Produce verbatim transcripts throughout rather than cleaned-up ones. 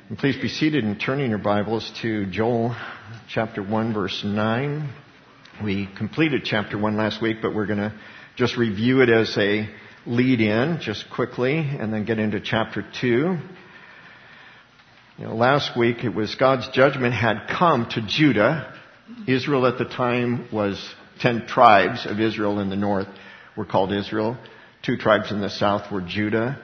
And please be seated and turning your Bibles to Joel chapter one, verse nine. We completed chapter one last week, but we're going to just review it as a lead-in just quickly and then get into chapter two. You know, last week it was God's judgment had come to Judah. Israel at the time was ten tribes of Israel in the north were called Israel. Two tribes in the south were Judah.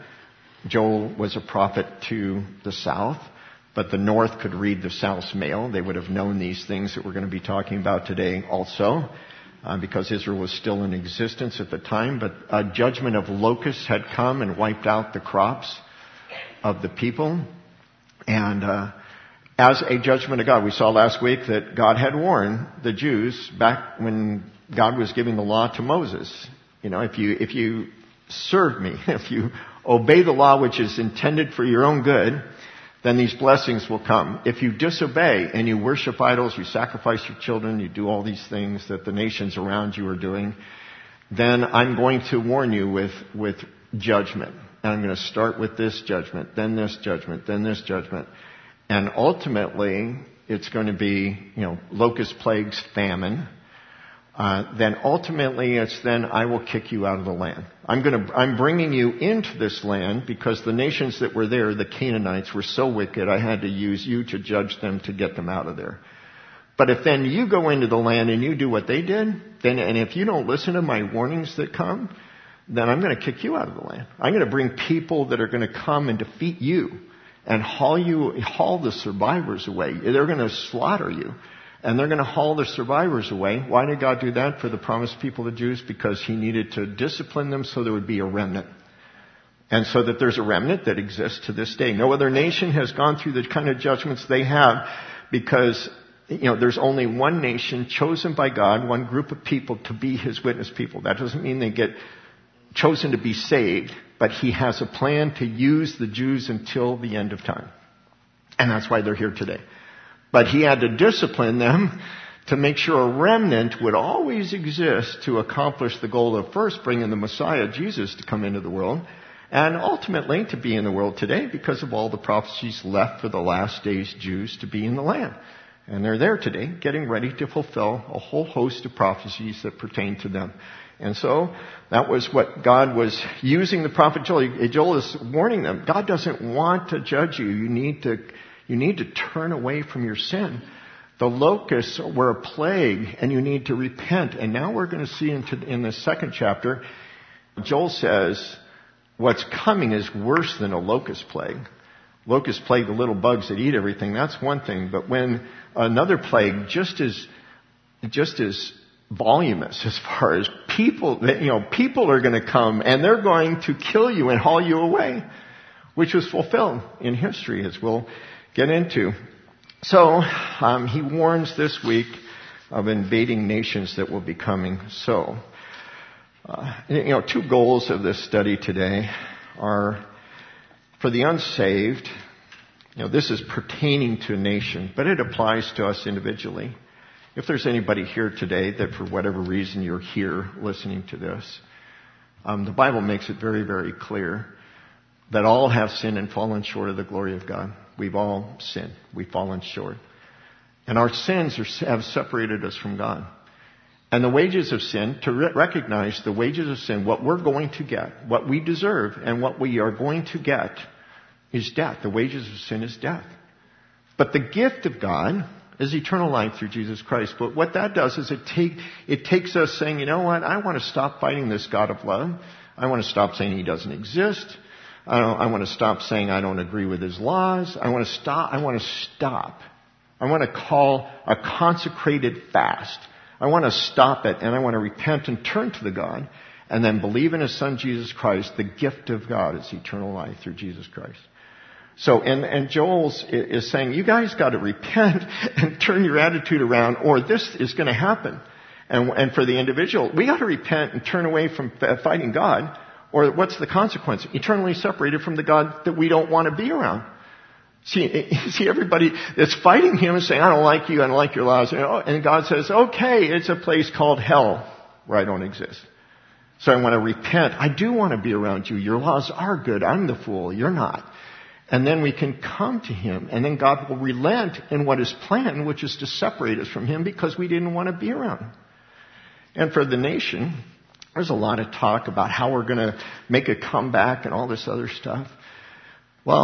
Joel was a prophet to the south, but the north could read the south's mail. They would have known these things that we're going to be talking about today also, uh, because Israel was still in existence at the time. But a judgment of locusts had come and wiped out the crops of the people. And uh, as a judgment of God, we saw last week that God had warned the Jews back when God was giving the law to Moses. You know, if you if you serve me, if you obey the law which is intended for your own good, then these blessings will come. If you disobey and you worship idols, you sacrifice your children, you do all these things that the nations around you are doing, then I'm going to warn you with, with judgment. And I'm going to start with this judgment, then this judgment, then this judgment. And ultimately, it's going to be, you know, locust plagues, famine. Uh, then ultimately it's then I will kick you out of the land. I'm going to, I'm bringing you into this land because the nations that were there, the Canaanites, were so wicked I had to use you to judge them to get them out of there. But if then you go into the land and you do what they did, then, and if you don't listen to my warnings that come, then I'm going to kick you out of the land. I'm going to bring people that are going to come and defeat you and haul you, haul the survivors away. They're going to slaughter you. And they're going to haul the survivors away. Why did God do that for the promised people, the Jews? Because He needed to discipline them so there would be a remnant. And so that there's a remnant that exists to this day. No other nation has gone through the kind of judgments they have because, you know, there's only one nation chosen by God, one group of people to be His witness people. That doesn't mean they get chosen to be saved, but He has a plan to use the Jews until the end of time. And that's why they're here today. But He had to discipline them to make sure a remnant would always exist to accomplish the goal of first bringing the Messiah, Jesus, to come into the world, and ultimately to be in the world today because of all the prophecies left for the last days Jews to be in the land. And they're there today, getting ready to fulfill a whole host of prophecies that pertain to them. And so that was what God was using the prophet Joel. Joel is warning them. God doesn't want to judge you. You need to You need to turn away from your sin. The locusts were a plague, and you need to repent. And now we're going to see into, in the second chapter, Joel says, what's coming is worse than a locust plague. Locust plague, the little bugs that eat everything, that's one thing. But when another plague, just as, just as voluminous as far as people, you know, people are going to come, and they're going to kill you and haul you away, which was fulfilled in history, as we'll get into. So, um, he warns this week of invading nations that will be coming. So, uh, you know, two goals of this study today are for the unsaved. You know, this is pertaining to a nation, but it applies to us individually. If there's anybody here today that for whatever reason you're here listening to this, um, the Bible makes it very, very clear that all have sinned and fallen short of the glory of God. We've all sinned. We've fallen short. And our sins are, have separated us from God. And the wages of sin, to re- recognize the wages of sin, what we're going to get, what we deserve, and what we are going to get is death. The wages of sin is death. But the gift of God is eternal life through Jesus Christ. But what that does is it, take, it takes us saying, you know what, I want to stop fighting this God of love. I want to stop saying He doesn't exist. I, don't, I want to stop saying I don't agree with His laws. I want to stop. I want to stop. I want to call a consecrated fast. I want to stop it, and I want to repent and turn to the God, and then believe in His Son Jesus Christ. The gift of God is eternal life through Jesus Christ. So, and, and Joel is saying, you guys got to repent and turn your attitude around, or this is going to happen. And, and for the individual, we got to repent and turn away from fighting God. Or what's the consequence? Eternally separated from the God that we don't want to be around. See, see everybody that's fighting Him and saying, I don't like you, I don't like your laws. And God says, okay, it's a place called hell where I don't exist. So I want to repent. I do want to be around you. Your laws are good. I'm the fool. You're not. And then we can come to him. And then God will relent in what is planned, which is to separate us from him because we didn't want to be around him. And for the nation, there's a lot of talk about how we're going to make a comeback and all this other stuff. Well,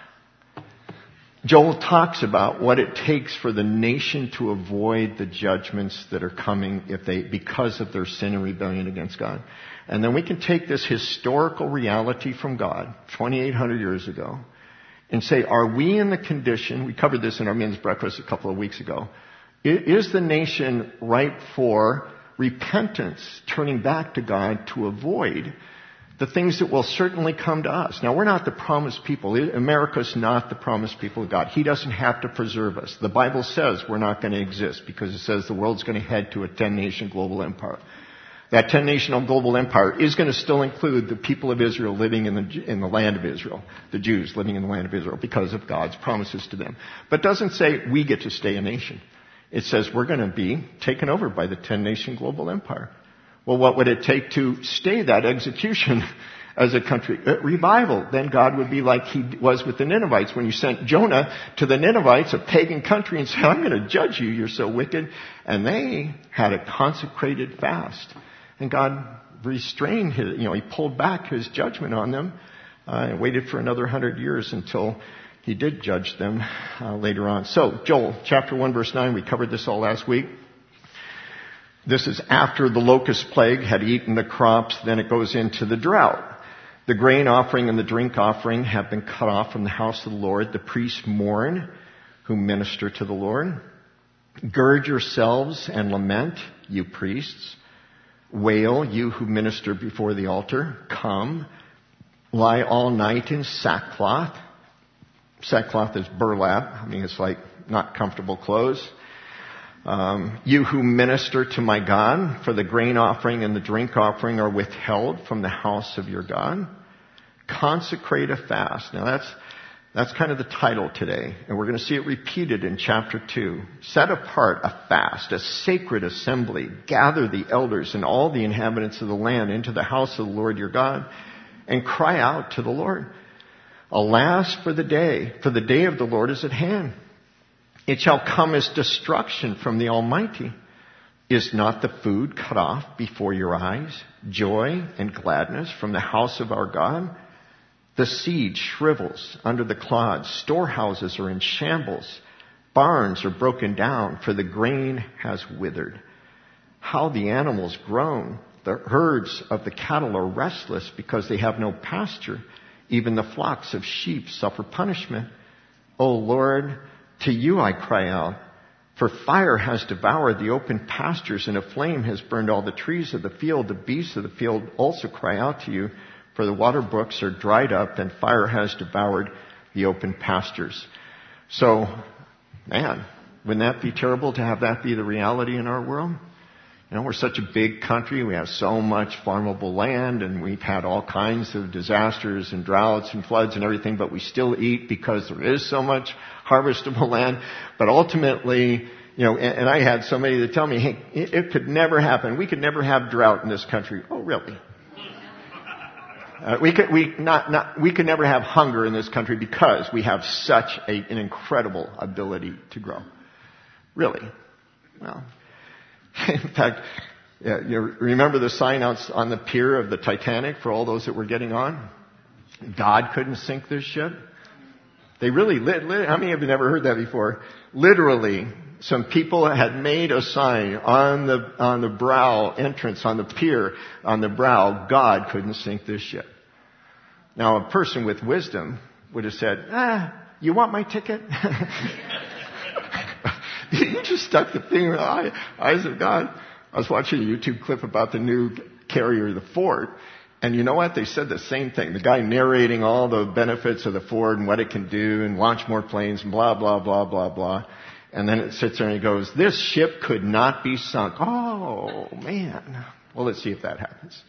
Joel talks about what it takes for the nation to avoid the judgments that are coming if they, because of their sin and rebellion against God. And then we can take this historical reality from God, twenty-eight hundred years ago, and say, are we in the condition, we covered this in our men's breakfast a couple of weeks ago, is the nation ripe for repentance, turning back to God to avoid the things that will certainly come to us? Now, we're not the promised people. America's not the promised people of God. He doesn't have to preserve us. The Bible says we're not going to exist because it says the world's going to head to a ten-nation global empire. That ten-nation global empire is going to still include the people of Israel living in the, in the land of Israel, the Jews living in the land of Israel because of God's promises to them. But it doesn't say we get to stay a nation. It says we're going to be taken over by the ten-nation global empire. Well, what would it take to stay that execution as a country? Uh, revival. Then God would be like he was with the Ninevites when you sent Jonah to the Ninevites, a pagan country, and said, I'm going to judge you, you're so wicked. And they had a consecrated fast. And God restrained his, you know, he pulled back his judgment on them uh, and waited for another hundred years until he did judge them uh, later on. So, Joel, chapter one, verse nine, we covered this all last week. This is after the locust plague had eaten the crops, then it goes into the drought. The grain offering and the drink offering have been cut off from the house of the Lord. The priests mourn who minister to the Lord. Gird yourselves and lament, you priests. Wail, you who minister before the altar. Come, lie all night in sackcloth. Sackcloth is burlap. I mean, it's like not comfortable clothes. Um, you who minister to my God, for the grain offering and the drink offering are withheld from the house of your God. Consecrate a fast. Now that's, that's kind of the title today. And we're going to see it repeated in chapter two. Set apart a fast, a sacred assembly. Gather the elders and all the inhabitants of the land into the house of the Lord your God and cry out to the Lord. Alas for the day, for the day of the Lord is at hand. It shall come as destruction from the Almighty. Is not the food cut off before your eyes? Joy and gladness from the house of our God? The seed shrivels under the clods. Storehouses are in shambles. Barns are broken down, for the grain has withered. How the animals groan. The herds of the cattle are restless because they have no pasture. Even the flocks of sheep suffer punishment. O Lord, to you I cry out, for fire has devoured the open pastures and a flame has burned all the trees of the field. The beasts of the field also cry out to you, for the water brooks are dried up and fire has devoured the open pastures. So, man, wouldn't that be terrible to have that be the reality in our world? You know, we're such a big country. We have so much farmable land and we've had all kinds of disasters and droughts and floods and everything, but we still eat because there is so much harvestable land. But ultimately, you know, and, and I had somebody that tell me, hey, it, it could never happen. We could never have drought in this country. Oh, really? Uh, we could, we not, not, we could never have hunger in this country because we have such a, an incredible ability to grow. Really? Well, in fact, yeah, you remember the sign out on the pier of the Titanic for all those that were getting on? God couldn't sink this ship. They really, lit, lit, how many of you have ever heard that before? Literally, some people had made a sign on the, on the brow entrance, on the pier, on the brow, God couldn't sink this ship. Now, a person with wisdom would have said, ah, you want my ticket? You just stuck the finger in the eyes of God. I was watching a YouTube clip about the new carrier, the Ford. And you know what? They said the same thing. The guy narrating all the benefits of the Ford and what it can do and launch more planes and blah, blah, blah, blah, blah. And then it sits there and he goes, this ship could not be sunk. Oh, man. Well, let's see if that happens.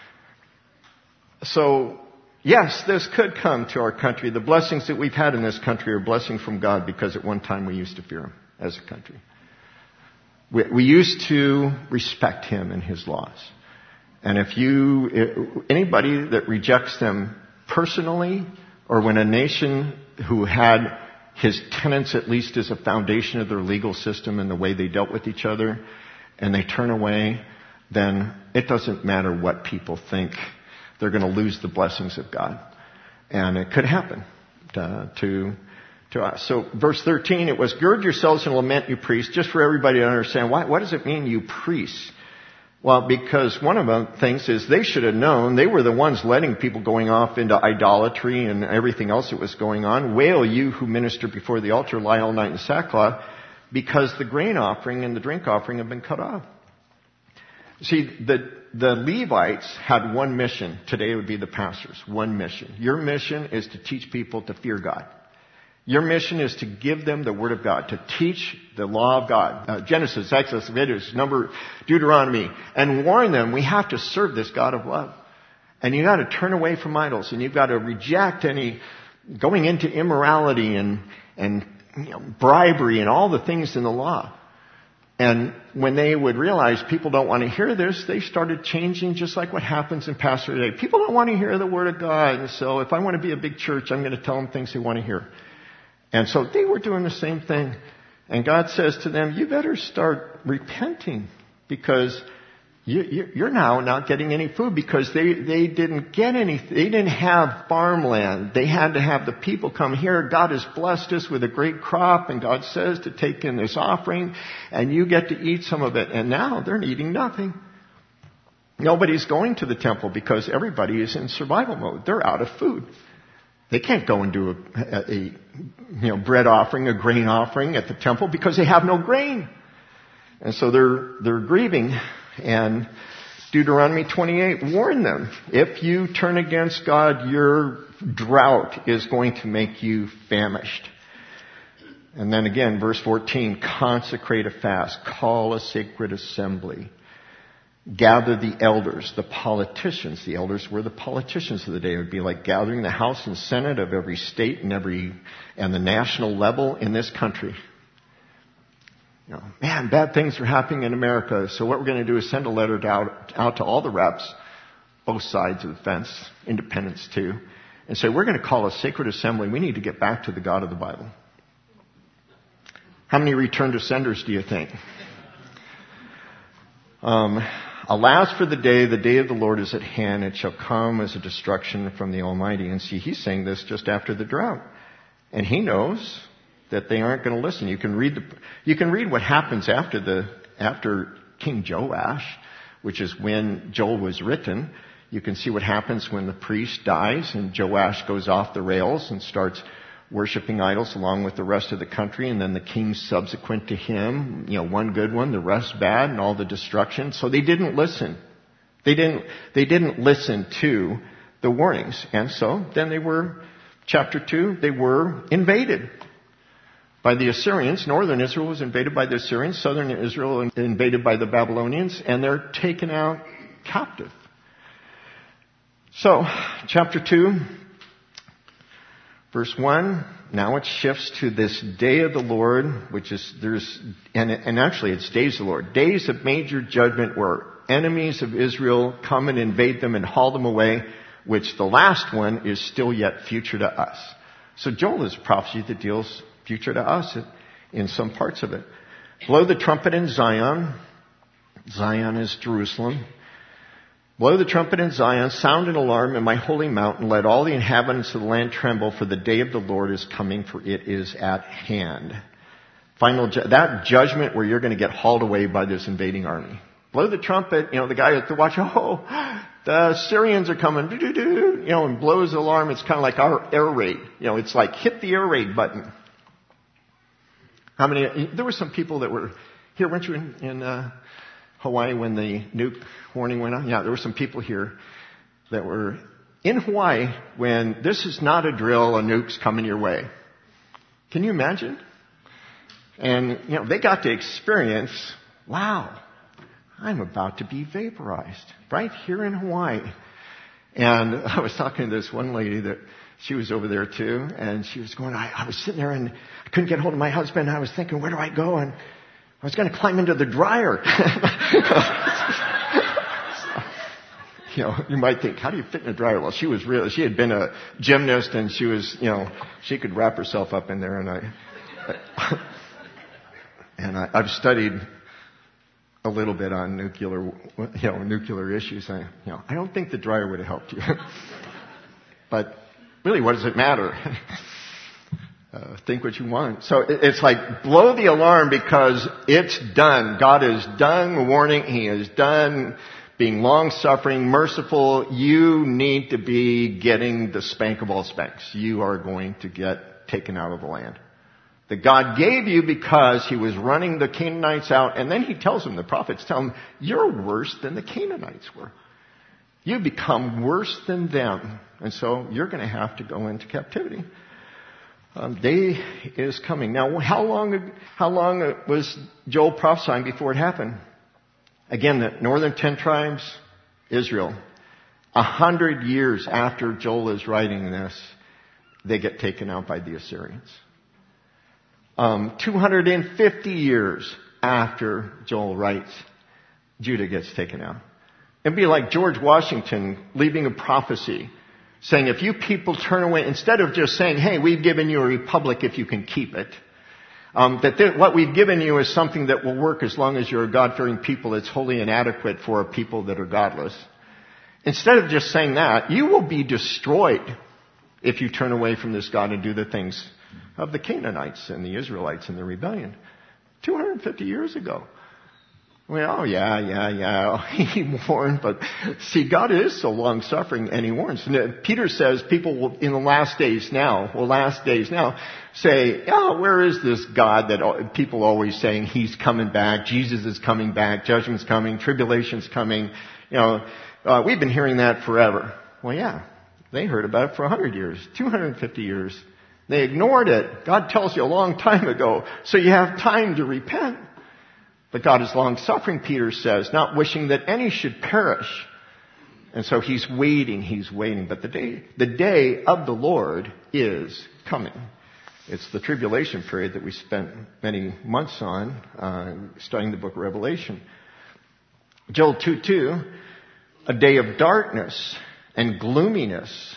So, yes, this could come to our country. The blessings that we've had in this country are blessings from God because at one time we used to fear Him as a country. We, we used to respect Him and His laws. And if you, anybody that rejects them personally, or when a nation who had his tenets at least as a foundation of their legal system and the way they dealt with each other, and they turn away, then it doesn't matter what people think. They're going to lose the blessings of God. And it could happen uh, to to us. So verse thirteen, it was, gird yourselves and lament, you priests, just for everybody to understand. Why, what does it mean, you priests? Well, because one of the things is they should have known. They were the ones letting people going off into idolatry and everything else that was going on. Wail, you who minister before the altar, lie all night in sackcloth, because the grain offering and the drink offering have been cut off. See, the the Levites had one mission. Today it would be the pastors. One mission. Your mission is to teach people to fear God. Your mission is to give them the Word of God, to teach the law of God. Uh, Genesis, Exodus, Leviticus, Number, Deuteronomy, and warn them we have to serve this God of love. And you got to turn away from idols, and you've got to reject any going into immorality and and you know, bribery and all the things in the law. And when they would realize people don't want to hear this, they started changing, just like what happens in pastor today. People don't want to hear the Word of God, and so if I want to be a big church, I'm going to tell them things they want to hear. And so they were doing the same thing. And God says to them, you better start repenting, because you, you, you're now not getting any food, because they, they didn't get any, they didn't have farmland. They had to have the people come here. God has blessed us with a great crop, and God says to take in this offering, and you get to eat some of it. And now they're eating nothing. Nobody's going to the temple because everybody is in survival mode. They're out of food. They can't go and do a, a, a you know, bread offering, a grain offering at the temple, because they have no grain. And so they're, they're grieving. And Deuteronomy twenty-eight warned them, if you turn against God, your drought is going to make you famished. And then again, verse fourteen, consecrate a fast, call a sacred assembly. Gather the elders, the politicians. The elders were the politicians of the day. It would be like gathering the House and Senate of every state and every and the national level in this country. You know, man, bad things are happening in America. So what we're going to do is send a letter out, out to all the reps, both sides of the fence, independents too, and say, we're going to call a sacred assembly. We need to get back to the God of the Bible. How many return to senders do you think? Um, Alas for the day, the day of the Lord is at hand. It shall come as a destruction from the Almighty. And see, he's saying this just after the drought. And he knows that they aren't going to listen. You can read the, you can read what happens after the, after King Joash, which is when Joel was written. You can see what happens when the priest dies and Joash goes off the rails and starts worshiping idols along with the rest of the country, and then the kings subsequent to him, you know, one good one, the rest bad, and all the destruction. So they didn't listen. They didn't, they didn't listen to the warnings. And so then they were, chapter two, they were invaded by the Assyrians. Northern Israel was invaded by the Assyrians. Southern Israel invaded by the Babylonians, and they're taken out captive. So, chapter two, verse one, now it shifts to this day of the Lord, which is, there's, and, and actually it's days of the Lord. Days of major judgment where enemies of Israel come and invade them and haul them away, which the last one is still yet future to us. So Joel is a prophecy that deals future to us in some parts of it. Blow the trumpet in Zion. Zion is Jerusalem. Blow the trumpet in Zion, sound an alarm in my holy mountain, let all the inhabitants of the land tremble, for the day of the Lord is coming, for it is at hand. Final, ju- that judgment where you're going to get hauled away by this invading army. Blow the trumpet, you know, the guy at the watch, oh, the Syrians are coming, doo-doo-doo, you know, and blows the alarm. It's kind of like our air raid. You know, it's like hit the air raid button. How many, there were some people that were, here, weren't you in, in uh, Hawaii when the nuke warning went on? Yeah, there were some people here that were in Hawaii when this is not a drill, a nuke's coming your way. Can you imagine? And, you know, they got to experience, wow, I'm about to be vaporized right here in Hawaii. And I was talking to this one lady that she was over there too, and she was going, I, I was sitting there and I couldn't get hold of my husband. I was thinking, where do I go? And I was going to climb into the dryer. You know, you might think, how do you fit in a dryer? Well, she was real. She had been a gymnast, and she was, you know, she could wrap herself up in there. And I, and I, I've studied a little bit on nuclear, you know, nuclear issues. I, you know, I don't think the dryer would have helped you. But really, what does it matter? Uh, think what you want. So it, it's like blow the alarm because it's done. God is done warning. He is done being long-suffering, merciful. You need to be getting the spank of all spanks. You are going to get taken out of the land that God gave you because He was running the Canaanites out. And then He tells them, the prophets tell them, you're worse than the Canaanites were. You become worse than them. And so you're going to have to go into captivity. Um, day is coming. Now, how long, how long was Joel prophesying before it happened? Again, the northern ten tribes, Israel. A hundred years after Joel is writing this, they get taken out by the Assyrians. Um, two hundred fifty years after Joel writes, Judah gets taken out. It'd be like George Washington leaving a prophecy saying, if you people turn away, instead of just saying, hey, we've given you a republic if you can keep it, um, that th- what we've given you is something that will work as long as you're a God-fearing people. It's wholly inadequate for a people that are godless. Instead of just saying that, you will be destroyed if you turn away from this God and do the things of the Canaanites and the Israelites in the rebellion. two hundred fifty years ago. Well, oh yeah, yeah, yeah. He warned, but see, God is so long-suffering, and He warns. And Peter says people will, in the last days now, well, last days now, say, oh, where is this God that people always saying He's coming back, Jesus is coming back, judgment's coming, tribulation's coming. You know, uh, we've been hearing that forever. Well, yeah, they heard about it for one hundred years, two hundred fifty years. They ignored it. God tells you a long time ago, so you have time to repent. But God is long-suffering, Peter says, not wishing that any should perish. And so He's waiting, He's waiting. But the day, the day of the Lord is coming. It's the tribulation period that we spent many months on, uh, studying the book of Revelation. Joel two two, a day of darkness and gloominess,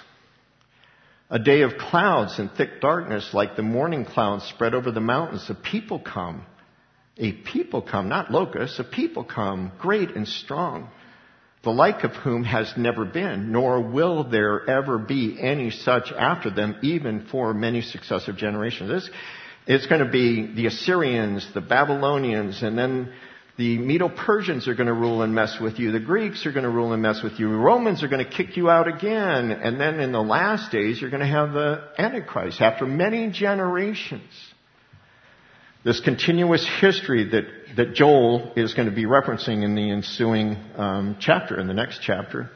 a day of clouds and thick darkness like the morning clouds spread over the mountains. The people come. A people come, not locusts, a people come, great and strong, the like of whom has never been, nor will there ever be any such after them, even for many successive generations. It's, it's going to be the Assyrians, the Babylonians, and then the Medo-Persians are going to rule and mess with you. The Greeks are going to rule and mess with you. The Romans are going to kick you out again. And then in the last days, you're going to have the Antichrist after many generations. This continuous history that, that Joel is going to be referencing in the ensuing um, chapter, in the next chapter,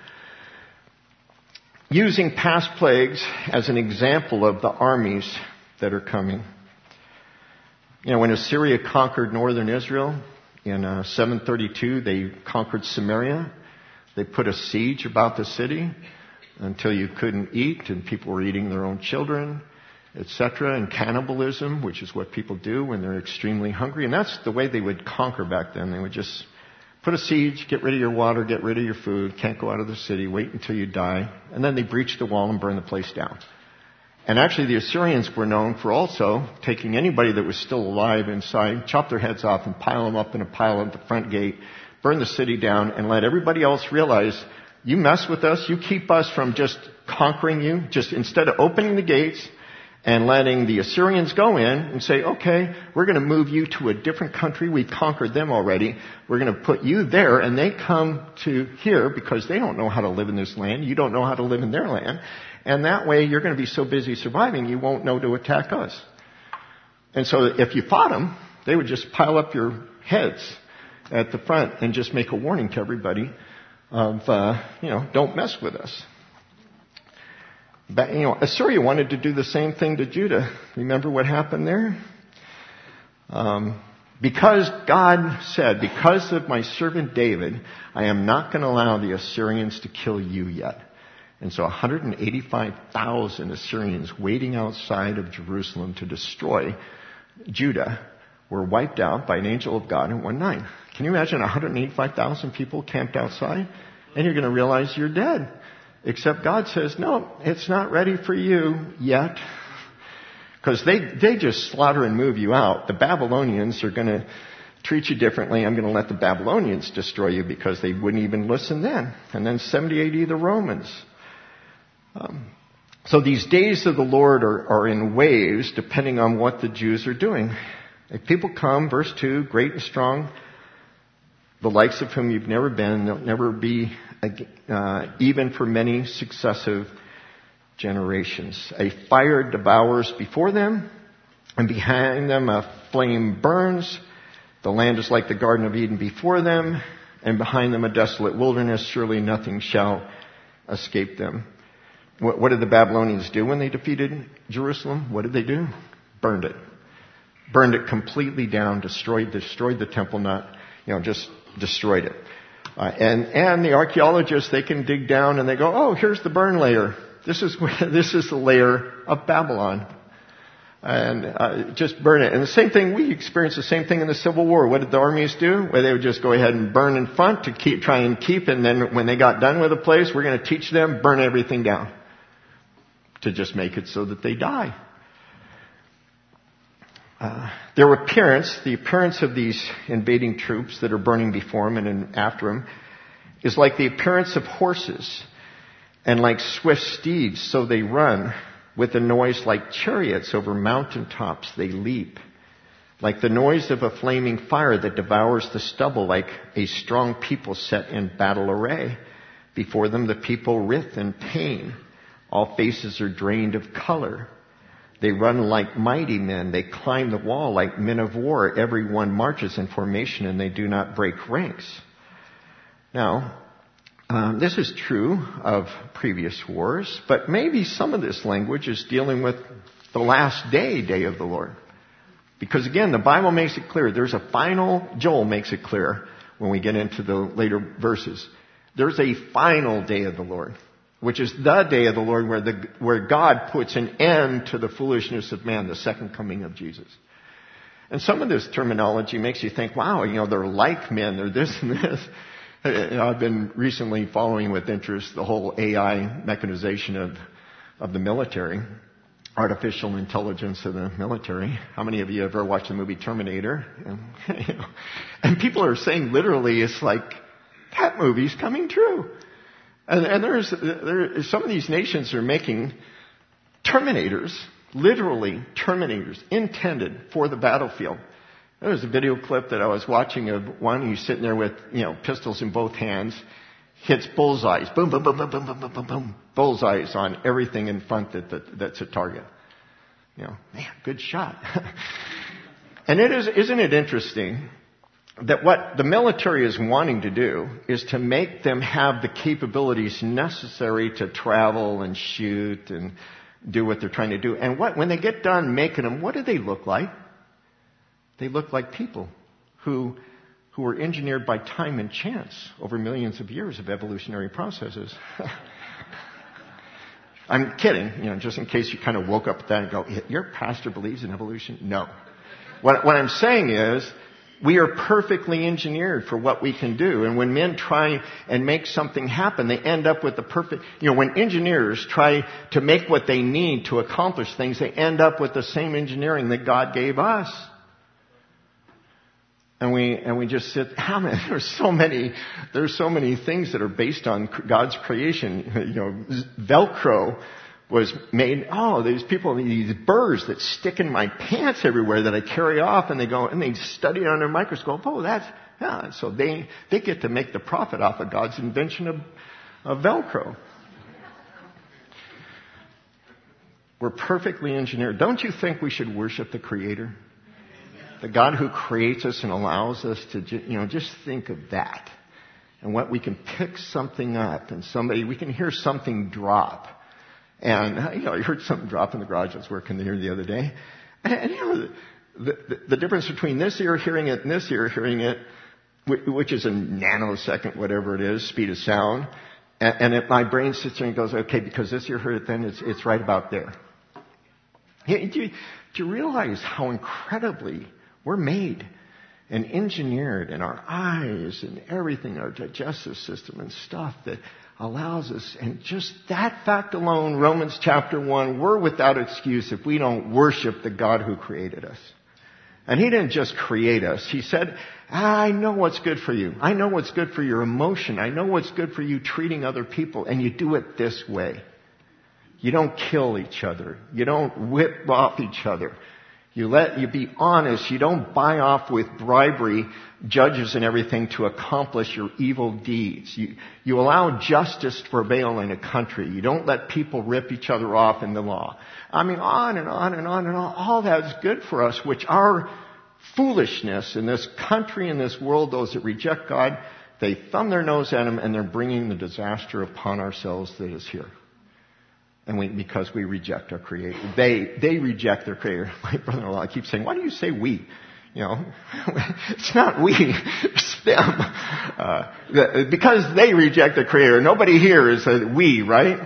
using past plagues as an example of the armies that are coming. You know, when Assyria conquered northern Israel in uh, seven thirty-two, they conquered Samaria. They put a siege about the city until you couldn't eat, and people were eating their own children, et cetera, and cannibalism, which is what people do when they're extremely hungry. And that's the way they would conquer back then. They would just put a siege, get rid of your water, get rid of your food, can't go out of the city, wait until you die. And then they breach the wall and burn the place down. And actually the Assyrians were known for also taking anybody that was still alive inside, chop their heads off and pile them up in a pile at the front gate, burn the city down, and let everybody else realize, you mess with us, you keep us from just conquering you, just instead of opening the gates and letting the Assyrians go in and say, okay, we're going to move you to a different country. We've conquered them already. We're going to put you there. And they come to here because they don't know how to live in this land. You don't know how to live in their land. And that way you're going to be so busy surviving, you won't know to attack us. And so if you fought them, they would just pile up your heads at the front and just make a warning to everybody of, uh, you know, don't mess with us. But, you know, Assyria wanted to do the same thing to Judah. Remember what happened there? Um, because God said, because of my servant David, I am not going to allow the Assyrians to kill you yet. And so one hundred eighty-five thousand Assyrians waiting outside of Jerusalem to destroy Judah were wiped out by an angel of God in one night. Can you imagine one hundred eighty-five thousand people camped outside? and you're going to realize you're dead. Except God says, no, it's not ready for you yet. Because they, they just slaughter and move you out. The Babylonians are going to treat you differently. I'm going to let the Babylonians destroy you because they wouldn't even listen then. And then seventy A D, the Romans. Um, so these days of the Lord are, are in waves depending on what the Jews are doing. If people come, verse two, great and strong, the likes of whom you've never been, they'll never be uh, even for many successive generations. A fire devours before them, and behind them a flame burns. The land is like the Garden of Eden before them, and behind them a desolate wilderness. Surely nothing shall escape them. What, what did the Babylonians do when they defeated Jerusalem? What did they do? Burned it. Burned it completely down, destroyed, destroyed the temple, not, you know, just destroyed it. Uh, and, and the archaeologists, they can dig down and they go, oh, here's the burn layer. This is, this is the layer of Babylon. And uh, just burn it. And the same thing, we experienced the same thing in the Civil War. What did the armies do? Well, they would just go ahead and burn in front to keep, try and keep, and then when they got done with a place, we're going to teach them, burn everything down. To just make it so that they die. Uh, their appearance, the appearance of these invading troops that are burning before them and in, after them, is like the appearance of horses and like swift steeds, so they run. With a noise like chariots over mountaintops they leap. Like the noise of a flaming fire that devours the stubble, like a strong people set in battle array. Before them the people writhe in pain. All faces are drained of color. They run like mighty men. They climb the wall like men of war. Everyone marches in formation and they do not break ranks. Now, um, this is true of previous wars, but maybe some of this language is dealing with the last day, day of the Lord. Because again, the Bible makes it clear. There's a final, Joel makes it clear when we get into the later verses. There's a final day of the Lord, which is the day of the Lord where the, where God puts an end to the foolishness of man, the second coming of Jesus. And some of this terminology makes you think, wow, you know, they're like men, they're this and this. I've been recently following with interest the whole A I mechanization of, of the military, artificial intelligence of the military. How many of you have ever watched the movie Terminator? And, you know, and people are saying literally it's like, that movie's coming true. And, and there's, there, some of these nations are making Terminators, literally Terminators, intended for the battlefield. There was a video clip that I was watching of one who's sitting there with, you know, pistols in both hands, hits bullseyes, boom, boom, boom, boom, boom, boom, boom, boom, boom, bullseyes on everything in front that, that that's a target. You know, man, good shot. And it is, isn't it interesting that what the military is wanting to do is to make them have the capabilities necessary to travel and shoot and do what they're trying to do. And what, when they get done making them, what do they look like? They look like people who, who were engineered by time and chance over millions of years of evolutionary processes. I'm kidding, you know, just in case you kind of woke up with that and go, your pastor believes in evolution? No. What, what I'm saying is, we are perfectly engineered for what we can do. And when men try and make something happen, they end up with the perfect, you know, when engineers try to make what they need to accomplish things, they end up with the same engineering that God gave us. And we, and we just sit, how many, there's so many, there's so many things that are based on God's creation. You know, Velcro was made, oh, these people, these burrs that stick in my pants everywhere that I carry off, and they go, and they study it under a microscope. Oh, that's, yeah. So they, they get to make the profit off of God's invention of, of Velcro. We're perfectly engineered. Don't you think we should worship the Creator? The God who creates us and allows us to, you know, just think of that. And what we can pick something up and somebody, we can hear something drop. And, you know, I heard something drop in the garage I was working here the other day. And, and you know, the, the, the difference between this ear hearing it and this ear hearing it, which is a nanosecond, whatever it is, speed of sound. And, and if my brain sits there and goes, okay, because this ear heard it then, it's, it's right about there. Do you, do you realize how incredibly we're made? and engineered in our eyes and everything, our digestive system and stuff that allows us. And just that fact alone, Romans chapter one, we're without excuse if we don't worship the God who created us. And He didn't just create us. He said, I know what's good for you. I know what's good for your emotion. I know what's good for you treating other people. And you do it this way. You don't kill each other. You don't whip off each other. You let, you be honest. You don't buy off with bribery, judges and everything to accomplish your evil deeds. You, you allow justice to prevail in a country. You don't let people rip each other off in the law. I mean, on and on and on and on. All that's good for us, which our foolishness in this country, in this world, those that reject God, they thumb their nose at Him and they're bringing the disaster upon ourselves that is here. And we, because we reject our Creator. They, they reject their Creator. My brother-in-law keeps saying, why do you say we? You know, it's not we, it's them. Uh, because they reject the Creator. Nobody here is a we, right?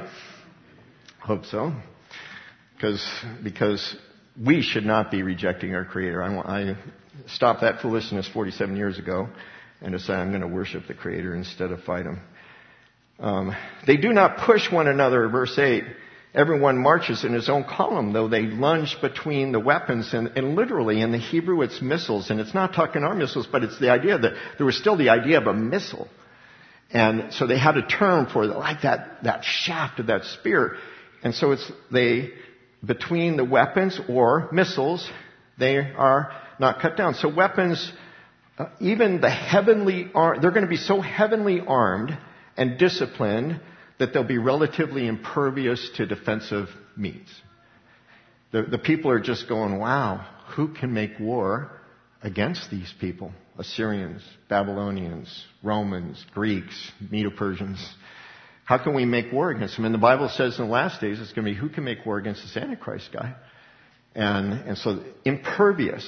Hope so. Because, because we should not be rejecting our Creator. I, I stopped that foolishness forty-seven years ago and decided I'm going to worship the Creator instead of fight Him. Um, they do not push one another, verse eight. Everyone marches in his own column, though they lunge between the weapons. And, and literally, in the Hebrew, it's missiles. And it's not talking our missiles, but it's the idea that there was still the idea of a missile. And so they had a term for it, like that, that shaft of that spear. And so it's they, between the weapons or missiles, they are not cut down. So weapons, uh, even the heavenly, ar- they're going to be so heavenly armed and disciplined that they'll be relatively impervious to defensive means. The, the people are just going, wow, who can make war against these people? Assyrians, Babylonians, Romans, Greeks, Medo-Persians. How can we make war against them? And the Bible says in the last days it's going to be who can make war against this Antichrist guy? And, and so impervious.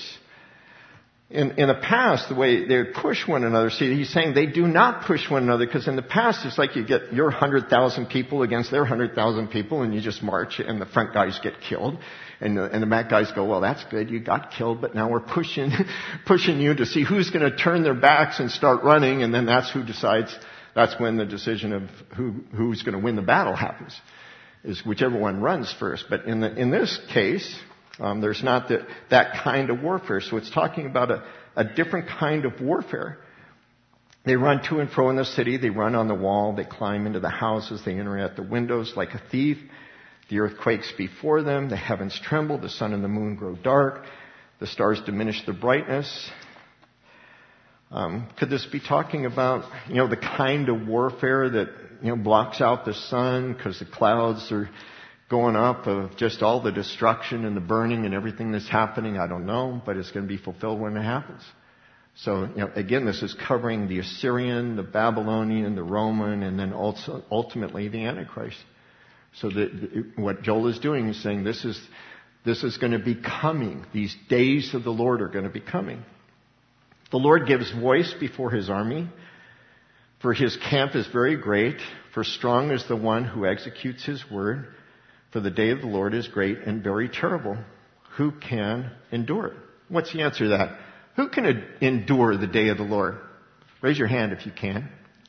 In, in the past, the way they would push one another, see, he's saying they do not push one another, because in the past it's like you get your one hundred thousand people against their one hundred thousand people and you just march and the front guys get killed. And the, and the back guys go, well, that's good, you got killed, but now we're pushing, pushing you to see who's going to turn their backs and start running, and then that's who decides, that's when the decision of who, who's going to win the battle happens, is whichever one runs first. But in the, in this case, Um, there's not the, that kind of warfare. So it's talking about a, a different kind of warfare. They run to and fro in the city. They run on the wall. They climb into the houses. They enter at the windows like a thief. The earth quakes before them. The heavens tremble. The sun and the moon grow dark. The stars diminish their brightness. Um, could this be talking about, you know, the kind of warfare that, you know, blocks out the sun because the clouds are going up of just all the destruction and the burning and everything that's happening? I don't know, but it's going to be fulfilled when it happens. So, you know, again, this is covering the Assyrian, the Babylonian, the Roman, and then also ultimately the Antichrist. So that what Joel is doing is saying this is this is going to be coming. These days of the Lord are going to be coming. The Lord gives voice before His army, for His camp is very great, for strong is the one who executes His word. For the day of the Lord is great and very terrible. Who can endure it? What's the answer to that? Who can endure the day of the Lord? Raise your hand if you can.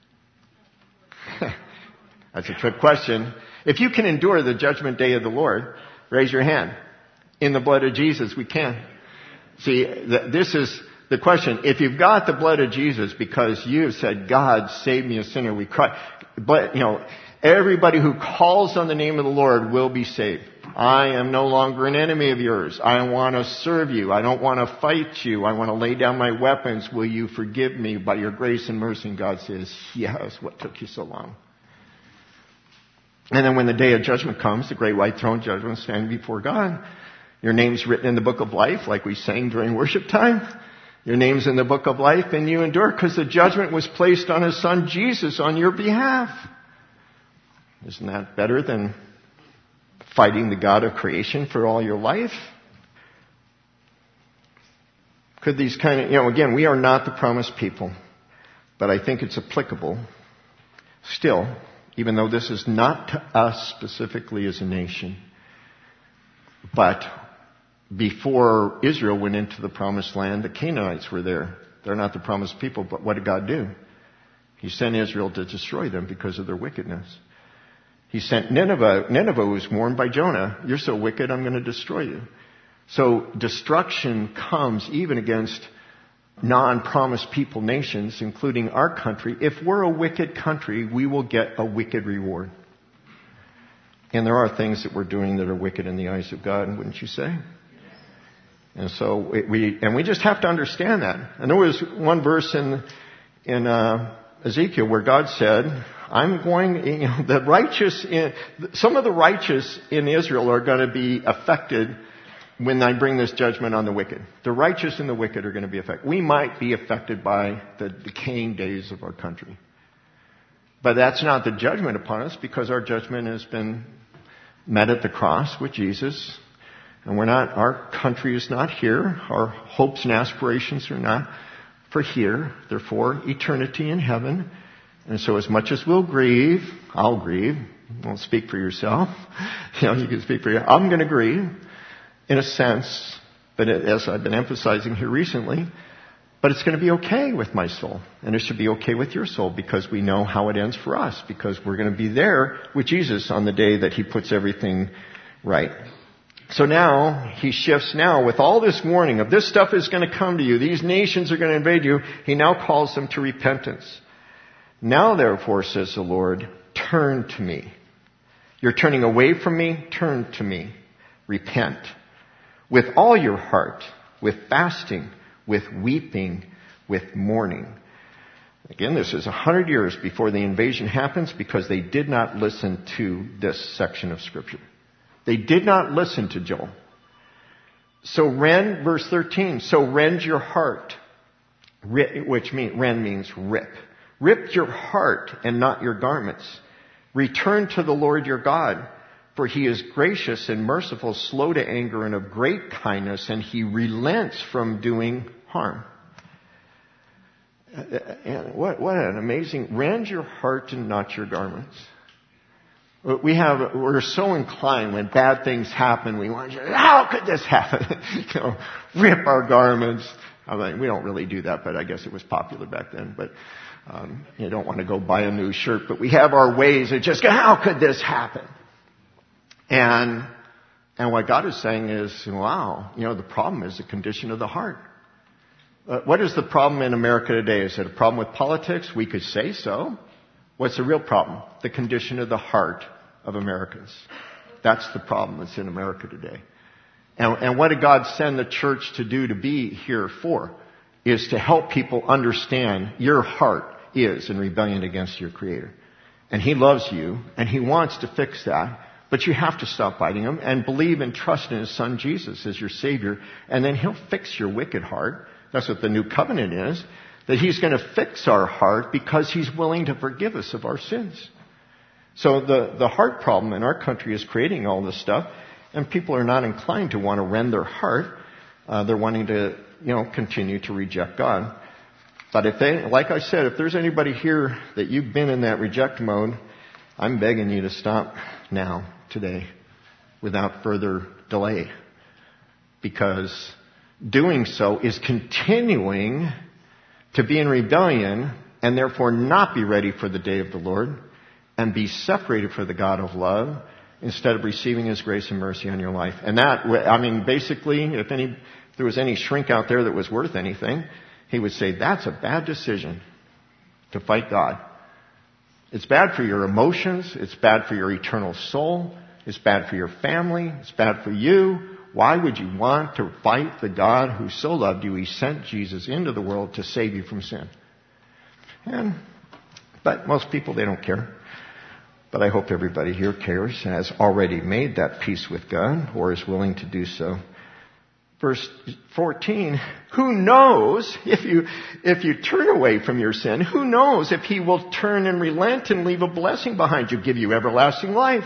That's a trick question. If you can endure the judgment day of the Lord, raise your hand. In the blood of Jesus, we can. See, this is the question. If you've got the blood of Jesus because you have said, God, save me a sinner, we cry. But, you know, everybody who calls on the name of the Lord will be saved. I am no longer an enemy of yours. I want to serve you. I don't want to fight you. I want to lay down my weapons. Will you forgive me by your grace and mercy? And God says, yes, what took you so long? And then when the day of judgment comes, the great white throne judgment, standing before God, your name's written in the book of life, like we sang during worship time. Your name's in the book of life, and you endure because the judgment was placed on His Son Jesus on your behalf. Isn't that better than fighting the God of creation for all your life? Could these kind of, you know, again, we are not the promised people, but I think it's applicable still, even though this is not to us specifically as a nation. But before Israel went into the promised land, the Canaanites were there. They're not the promised people, but what did God do? He sent Israel to destroy them because of their wickedness. He sent Nineveh. Nineveh was warned by Jonah, you're so wicked, I'm going to destroy you. So destruction comes even against non-promised people nations, including our country. If we're a wicked country, we will get a wicked reward. And there are things that we're doing that are wicked in the eyes of God, wouldn't you say? And so we, we and we just have to understand that. And there was one verse in in uh, Ezekiel where God said, "I'm going, you know, the righteous, in, some of the righteous in Israel are going to be affected when I bring this judgment on the wicked. The righteous and the wicked are going to be affected. We might be affected by the decaying days of our country, but that's not the judgment upon us, because our judgment has been met at the cross with Jesus." And we're not, our country is not here. Our hopes and aspirations are not for here. They're for eternity in heaven. And so as much as we'll grieve, I'll grieve. Don't speak for yourself. You know, you can speak for you. I'm going to grieve in a sense, but as I've been emphasizing here recently, but it's going to be okay with my soul. And it should be okay with your soul, because we know how it ends for us, because we're going to be there with Jesus on the day that He puts everything right. So now, He shifts now with all this warning of this stuff is going to come to you. These nations are going to invade you. He now calls them to repentance. Now therefore, says the Lord, turn to me. You're turning away from me, turn to me. Repent. With all your heart, with fasting, with weeping, with mourning. Again, this is a hundred years before the invasion happens, because they did not listen to this section of Scripture. They did not listen to Joel. So rend, verse thirteen, so rend your heart, which mean, rend means rip. Rip your heart and not your garments. Return to the Lord your God, for He is gracious and merciful, slow to anger, and of great kindness, and He relents from doing harm. And what, what an amazing, rend your heart and not your garments. We have, we're so inclined when bad things happen, we want to say, how could this happen? you know, rip our garments. I mean, we don't really do that, but I guess it was popular back then. But um, you don't want to go buy a new shirt, but we have our ways of just go, how could this happen? And and what God is saying is, wow, you know, the problem is the condition of the heart. Uh, what is the problem in America today? Is it a problem with politics? We could say so. What's the real problem? The condition of the heart of Americans. That's the problem that's in America today. And, and what did God send the church to do, to be here for? Is to help people understand your heart is in rebellion against your Creator. And He loves you, and He wants to fix that. But you have to stop fighting Him and believe and trust in His Son Jesus as your Savior. And then He'll fix your wicked heart. That's what the new covenant is. That He's going to fix our heart because He's willing to forgive us of our sins. So the, the heart problem in our country is creating all this stuff. And people are not inclined to want to rend their heart. Uh, they're wanting to, you know, continue to reject God. But if they, like I said, if there's anybody here that you've been in that reject mode, I'm begging you to stop now, today, without further delay. Because doing so is continuing to be in rebellion and therefore not be ready for the day of the Lord and be separated from the God of love instead of receiving His grace and mercy on your life. And that, I mean, basically, if any, if there was any shrink out there that was worth anything, he would say, that's a bad decision to fight God. It's bad for your emotions. It's bad for your eternal soul. It's bad for your family. It's bad for you. Why would you want to fight the God who so loved you? He sent Jesus into the world to save you from sin. And, but most people, they don't care. But I hope everybody here cares and has already made that peace with God or is willing to do so. Verse fourteen, who knows if you, if you turn away from your sin, who knows if He will turn and relent and leave a blessing behind you, give you everlasting life.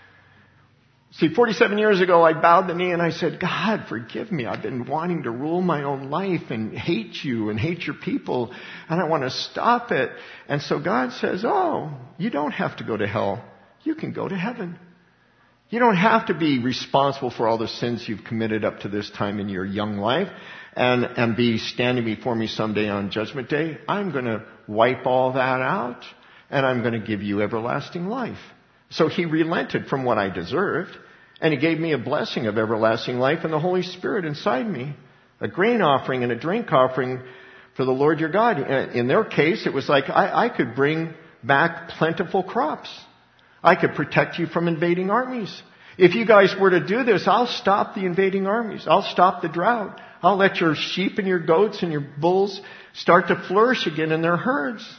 See, forty-seven years ago, I bowed the knee and I said, God, forgive me. I've been wanting to rule my own life and hate you and hate your people, and I want to stop it. And so God says, oh, you don't have to go to hell. You can go to heaven. You don't have to be responsible for all the sins you've committed up to this time in your young life. and, and be standing before me someday on Judgment Day, I'm going to wipe all that out, and I'm going to give you everlasting life. So he relented from what I deserved, and he gave me a blessing of everlasting life and the Holy Spirit inside me, a grain offering and a drink offering for the Lord your God. In their case, it was like I, I could bring back plentiful crops. I could protect you from invading armies. If you guys were to do this, I'll stop the invading armies. I'll stop the drought. I'll let your sheep and your goats and your bulls start to flourish again in their herds.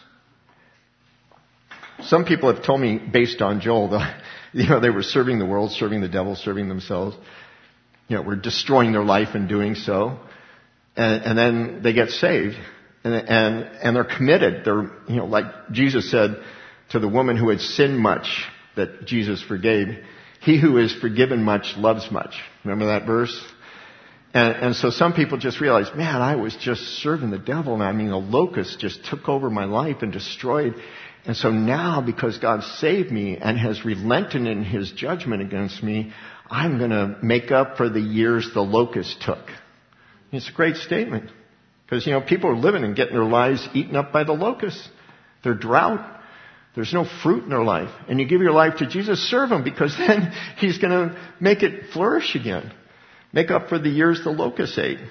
Some people have told me, based on Joel, the, you know, they were serving the world, serving the devil, serving themselves. You know, were destroying their life in doing so. And, and then they get saved. And, and, and they're committed. They're, you know, like Jesus said to the woman who had sinned much, that Jesus forgave, he who is forgiven much loves much. Remember that verse? And, and so some people just realize, man, I was just serving the devil. And I mean, a locust just took over my life and destroyed. And so now, because God saved me and has relented in his judgment against me, I'm going to make up for the years the locust took. It's a great statement. Because, you know, people are living and getting their lives eaten up by the locusts. Their drought. There's no fruit in their life. And you give your life to Jesus, serve him, because then he's going to make it flourish again. Make up for the years the locusts ate.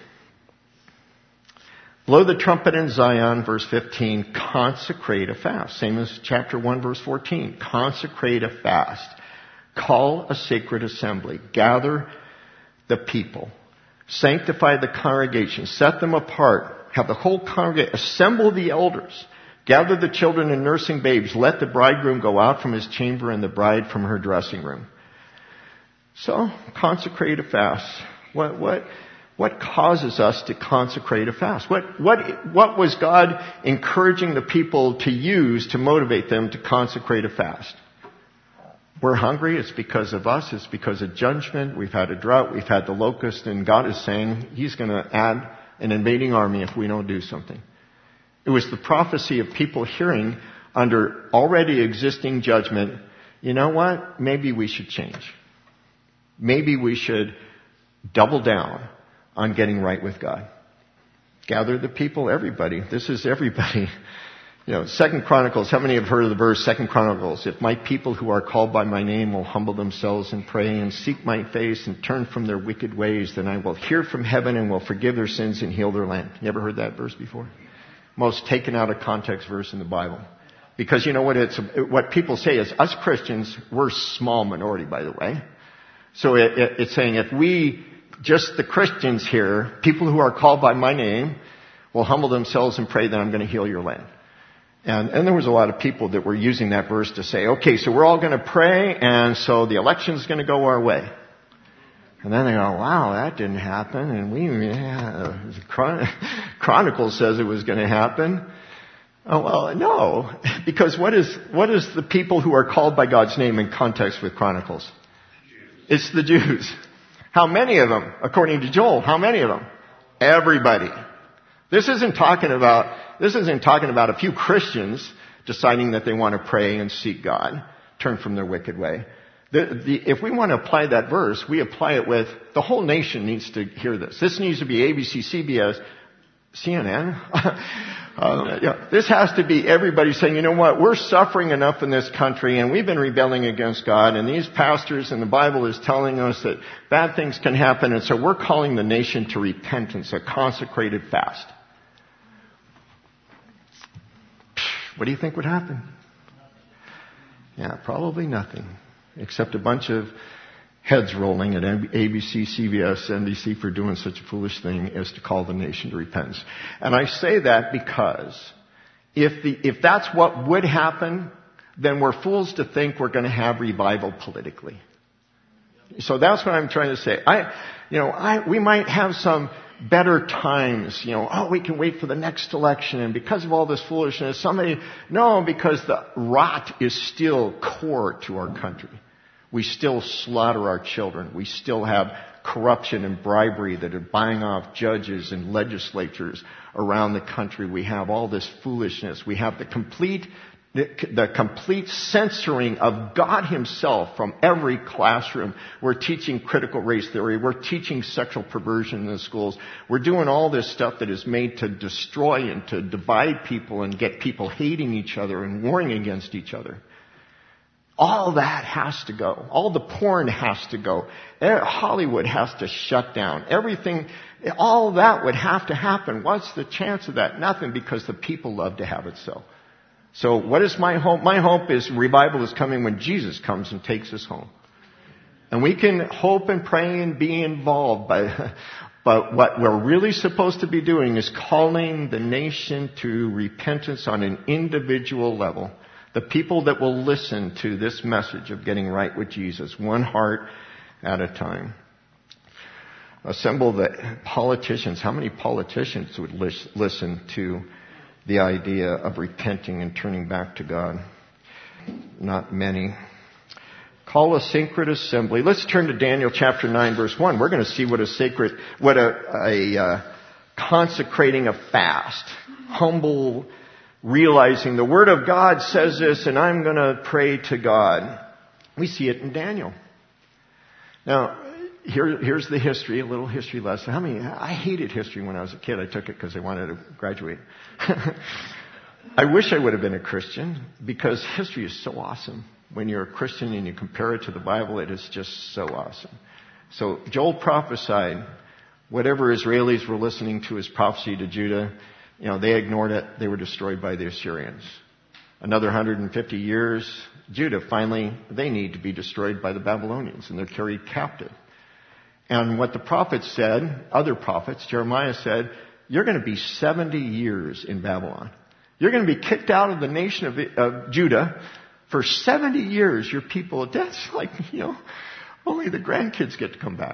Blow the trumpet in Zion, verse fifteen, consecrate a fast. Same as chapter one, verse fourteen. Consecrate a fast. Call a sacred assembly. Gather the people. Sanctify the congregation. Set them apart. Have the whole congregation. Assemble the elders. Gather the children and nursing babes. Let the bridegroom go out from his chamber and the bride from her dressing room. So, consecrate a fast. What, what, what causes us to consecrate a fast? What, what, what was God encouraging the people to use to motivate them to consecrate a fast? We're hungry. It's because of us. It's because of judgment. We've had a drought. We've had the locust. And God is saying he's going to add an invading army if we don't do something. It was the prophecy of people hearing under already existing judgment, you know what? Maybe we should change. Maybe we should double down on getting right with God. Gather the people, everybody. This is everybody. You know, Second Chronicles, how many have heard of the verse, Second Chronicles? If my people who are called by my name will humble themselves and pray and seek my face and turn from their wicked ways, then I will hear from heaven and will forgive their sins and heal their land. You ever heard that verse before? Most taken out of context verse in the Bible. Because you know what it's, what people say is, us Christians, we're a small minority, by the way. So it, it, it's saying if we, just the Christians here, people who are called by my name, will humble themselves and pray, then I'm going to heal your land. And, and there was a lot of people that were using that verse to say, okay, so we're all going to pray, and so the election's going to go our way. And then they go, wow, that didn't happen. And we, yeah, Chron- Chronicles says it was going to happen. Oh, well, no. Because what is, what is the people who are called by God's name in context with Chronicles? It's the Jews. How many of them? According to Joel, how many of them? Everybody. This isn't talking about, this isn't talking about a few Christians deciding that they want to pray and seek God, turn from their wicked way. The, the, if we want to apply that verse, we apply it with, the whole nation needs to hear this. This needs to be A B C, C B S, C N N. uh, yeah, this has to be everybody saying, you know what, we're suffering enough in this country and we've been rebelling against God, and these pastors and the Bible is telling us that bad things can happen, and so we're calling the nation to repentance, a consecrated fast. What do you think would happen? Yeah, probably nothing. Except a bunch of heads rolling at A B C, C B S, N B C for doing such a foolish thing as to call the nation to repentance. And I say that because if the, if that's what would happen, then we're fools to think we're going to have revival politically. So that's what I'm trying to say. I, you know, I, we might have some better times, you know, oh, we can wait for the next election, and because of all this foolishness, somebody, no, because the rot is still core to our country. We still slaughter our children. We still have corruption and bribery that are buying off judges and legislatures around the country. We have all this foolishness. We have the complete The, the complete censoring of God himself from every classroom. We're teaching critical race theory. We're teaching sexual perversion in the schools. We're doing all this stuff that is made to destroy and to divide people and get people hating each other and warring against each other. All that has to go. All the porn has to go. Hollywood has to shut down. Everything, all that would have to happen. What's the chance of that? Nothing, because the people love to have it so. So what is my hope? My hope is revival is coming when Jesus comes and takes us home. And we can hope and pray and be involved, by, but what we're really supposed to be doing is calling the nation to repentance on an individual level. The people that will listen to this message of getting right with Jesus, one heart at a time. Assemble the politicians. How many politicians would lis- listen to the idea of repenting and turning back to God? Not many. Call a sacred assembly. Let's turn to Daniel chapter nine, verse one. We're going to see what a sacred, what a, a uh, consecrating a fast, humble, realizing the Word of God says this, and I'm going to pray to God. We see it in Daniel. Now, here, here's the history, a little history lesson. How many? I hated history when I was a kid. I took it because I wanted to graduate. I wish I would have been a Christian, because history is so awesome. When you're a Christian and you compare it to the Bible, it is just so awesome. So Joel prophesied whatever Israelis were listening to his prophecy to Judah. You know, they ignored it. They were destroyed by the Assyrians. Another one hundred fifty years, Judah finally, they need to be destroyed by the Babylonians, and they're carried captive. And what the prophets said, other prophets, Jeremiah said, you're going to be seventy years in Babylon. You're going to be kicked out of the nation of, of Judah for seventy years. Your people, that's like, you know, only the grandkids get to come back.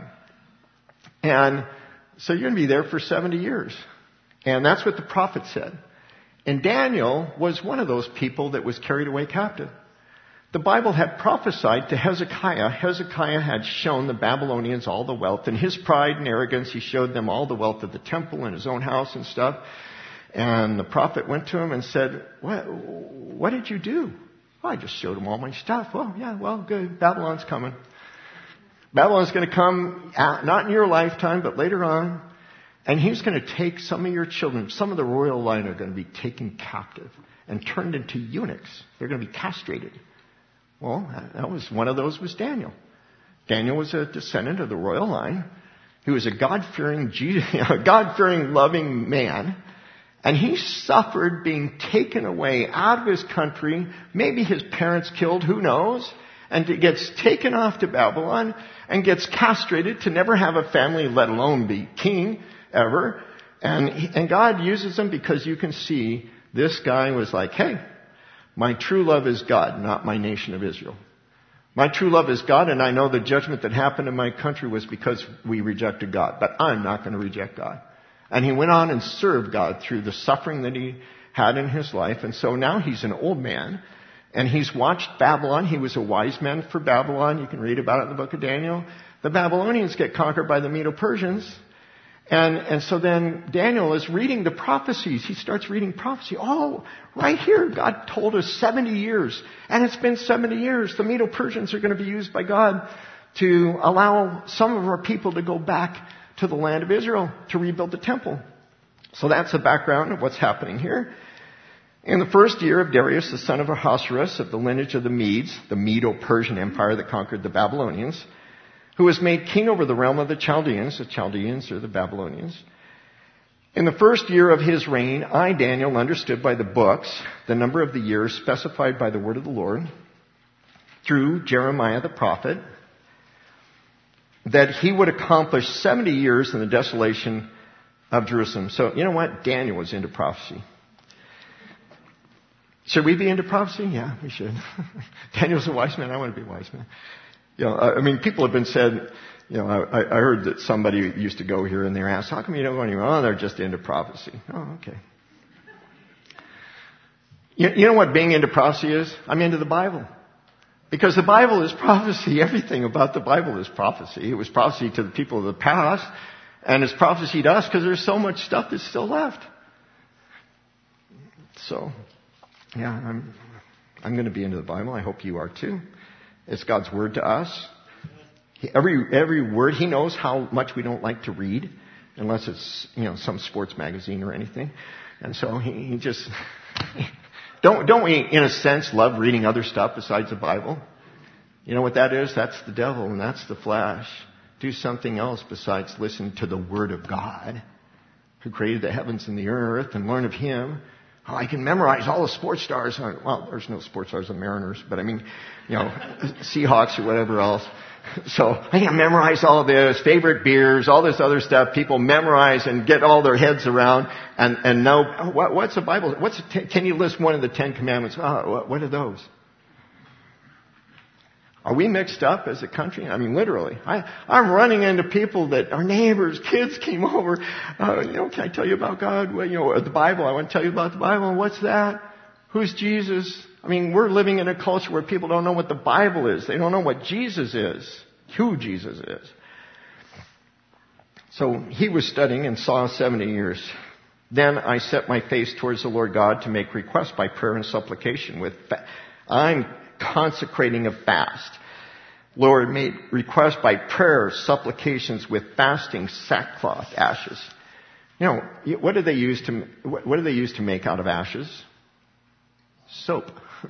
And so you're going to be there for seventy years. And that's what the prophet said. And Daniel was one of those people that was carried away captive. The Bible had prophesied to Hezekiah. Hezekiah had shown the Babylonians all the wealth. In his pride and arrogance, he showed them all the wealth of the temple and his own house and stuff. And the prophet went to him and said, what, what did you do? Well, I just showed him all my stuff. Well, yeah, well, good. Babylon's coming. Babylon's going to come, out, not in your lifetime, but later on. And he's going to take some of your children. Some of the royal line are going to be taken captive and turned into eunuchs. They're going to be castrated. Well, that was one of those was Daniel. Daniel was a descendant of the royal line. He was a God-fearing, God-fearing, loving man. And he suffered being taken away out of his country. Maybe his parents killed, who knows? And he gets taken off to Babylon and gets castrated to never have a family, let alone be king ever. And, and God uses him because you can see this guy was like, hey, my true love is God, not my nation of Israel. My true love is God, and I know the judgment that happened in my country was because we rejected God. But I'm not going to reject God. And he went on and served God through the suffering that he had in his life. And so now he's an old man. And he's watched Babylon. He was a wise man for Babylon. You can read about it in the book of Daniel. The Babylonians get conquered by the Medo-Persians. And, and so then Daniel is reading the prophecies. He starts reading prophecy. Oh, right here, God told us seventy years. And it's been seventy years. The Medo-Persians are going to be used by God to allow some of our people to go back to the land of Israel to rebuild the temple. So that's the background of what's happening here. In the first year of Darius, the son of Ahasuerus, of the lineage of the Medes, the Medo-Persian Empire that conquered the Babylonians, who was made king over the realm of the Chaldeans. The Chaldeans are the Babylonians. In the first year of his reign, I, Daniel, understood by the books the number of the years specified by the word of the Lord through Jeremiah the prophet, that he would accomplish seventy years in the desolation of Jerusalem. So, you know what? Daniel was into prophecy. Should we be into prophecy? Yeah, we should. Daniel's a wise man. I want to be a wise man. You know, I mean, people have been said, you know, I, I heard that somebody used to go here and they were asked, how come you don't go anywhere? Oh, they're just into prophecy. Oh, okay. You, you know what being into prophecy is? I'm into the Bible. Because the Bible is prophecy. Everything about the Bible is prophecy. It was prophecy to the people of the past, and it's prophecy to us because there's so much stuff that's still left. So, yeah, I'm I'm going to be into the Bible. I hope you are too. It's God's Word to us. He, every every word, He knows how much we don't like to read, unless it's, you know, some sports magazine or anything. And so He, he just... don't, don't we, in a sense, love reading other stuff besides the Bible? You know what that is? That's the devil and that's the flesh. Do something else besides listen to the Word of God, who created the heavens and the earth, and learn of Him. Oh, I can memorize all the sports stars. Well, there's no sports stars on Mariners, but I mean, you know, Seahawks or whatever else. So I can memorize all of this, favorite beers, all this other stuff people memorize and get all their heads around and, and know, oh, what, what's the Bible? What's the ten, can you list one of the Ten Commandments? Oh, what, what are those? Are we mixed up as a country? I mean, literally. I, I'm running into people that our neighbors, kids came over. Uh, you know, can I tell you about God? Well, you know, the Bible. I want to tell you about the Bible. What's that? Who's Jesus? I mean, we're living in a culture where people don't know what the Bible is. They don't know what Jesus is, who Jesus is. So he was studying and saw seventy years. Then I set my face towards the Lord God to make requests by prayer and supplication. With fa- I'm consecrating a fast. Lord, made requests by prayer, supplications with fasting, sackcloth, ashes. You know, what do they use to what do they use to make out of ashes? Soap.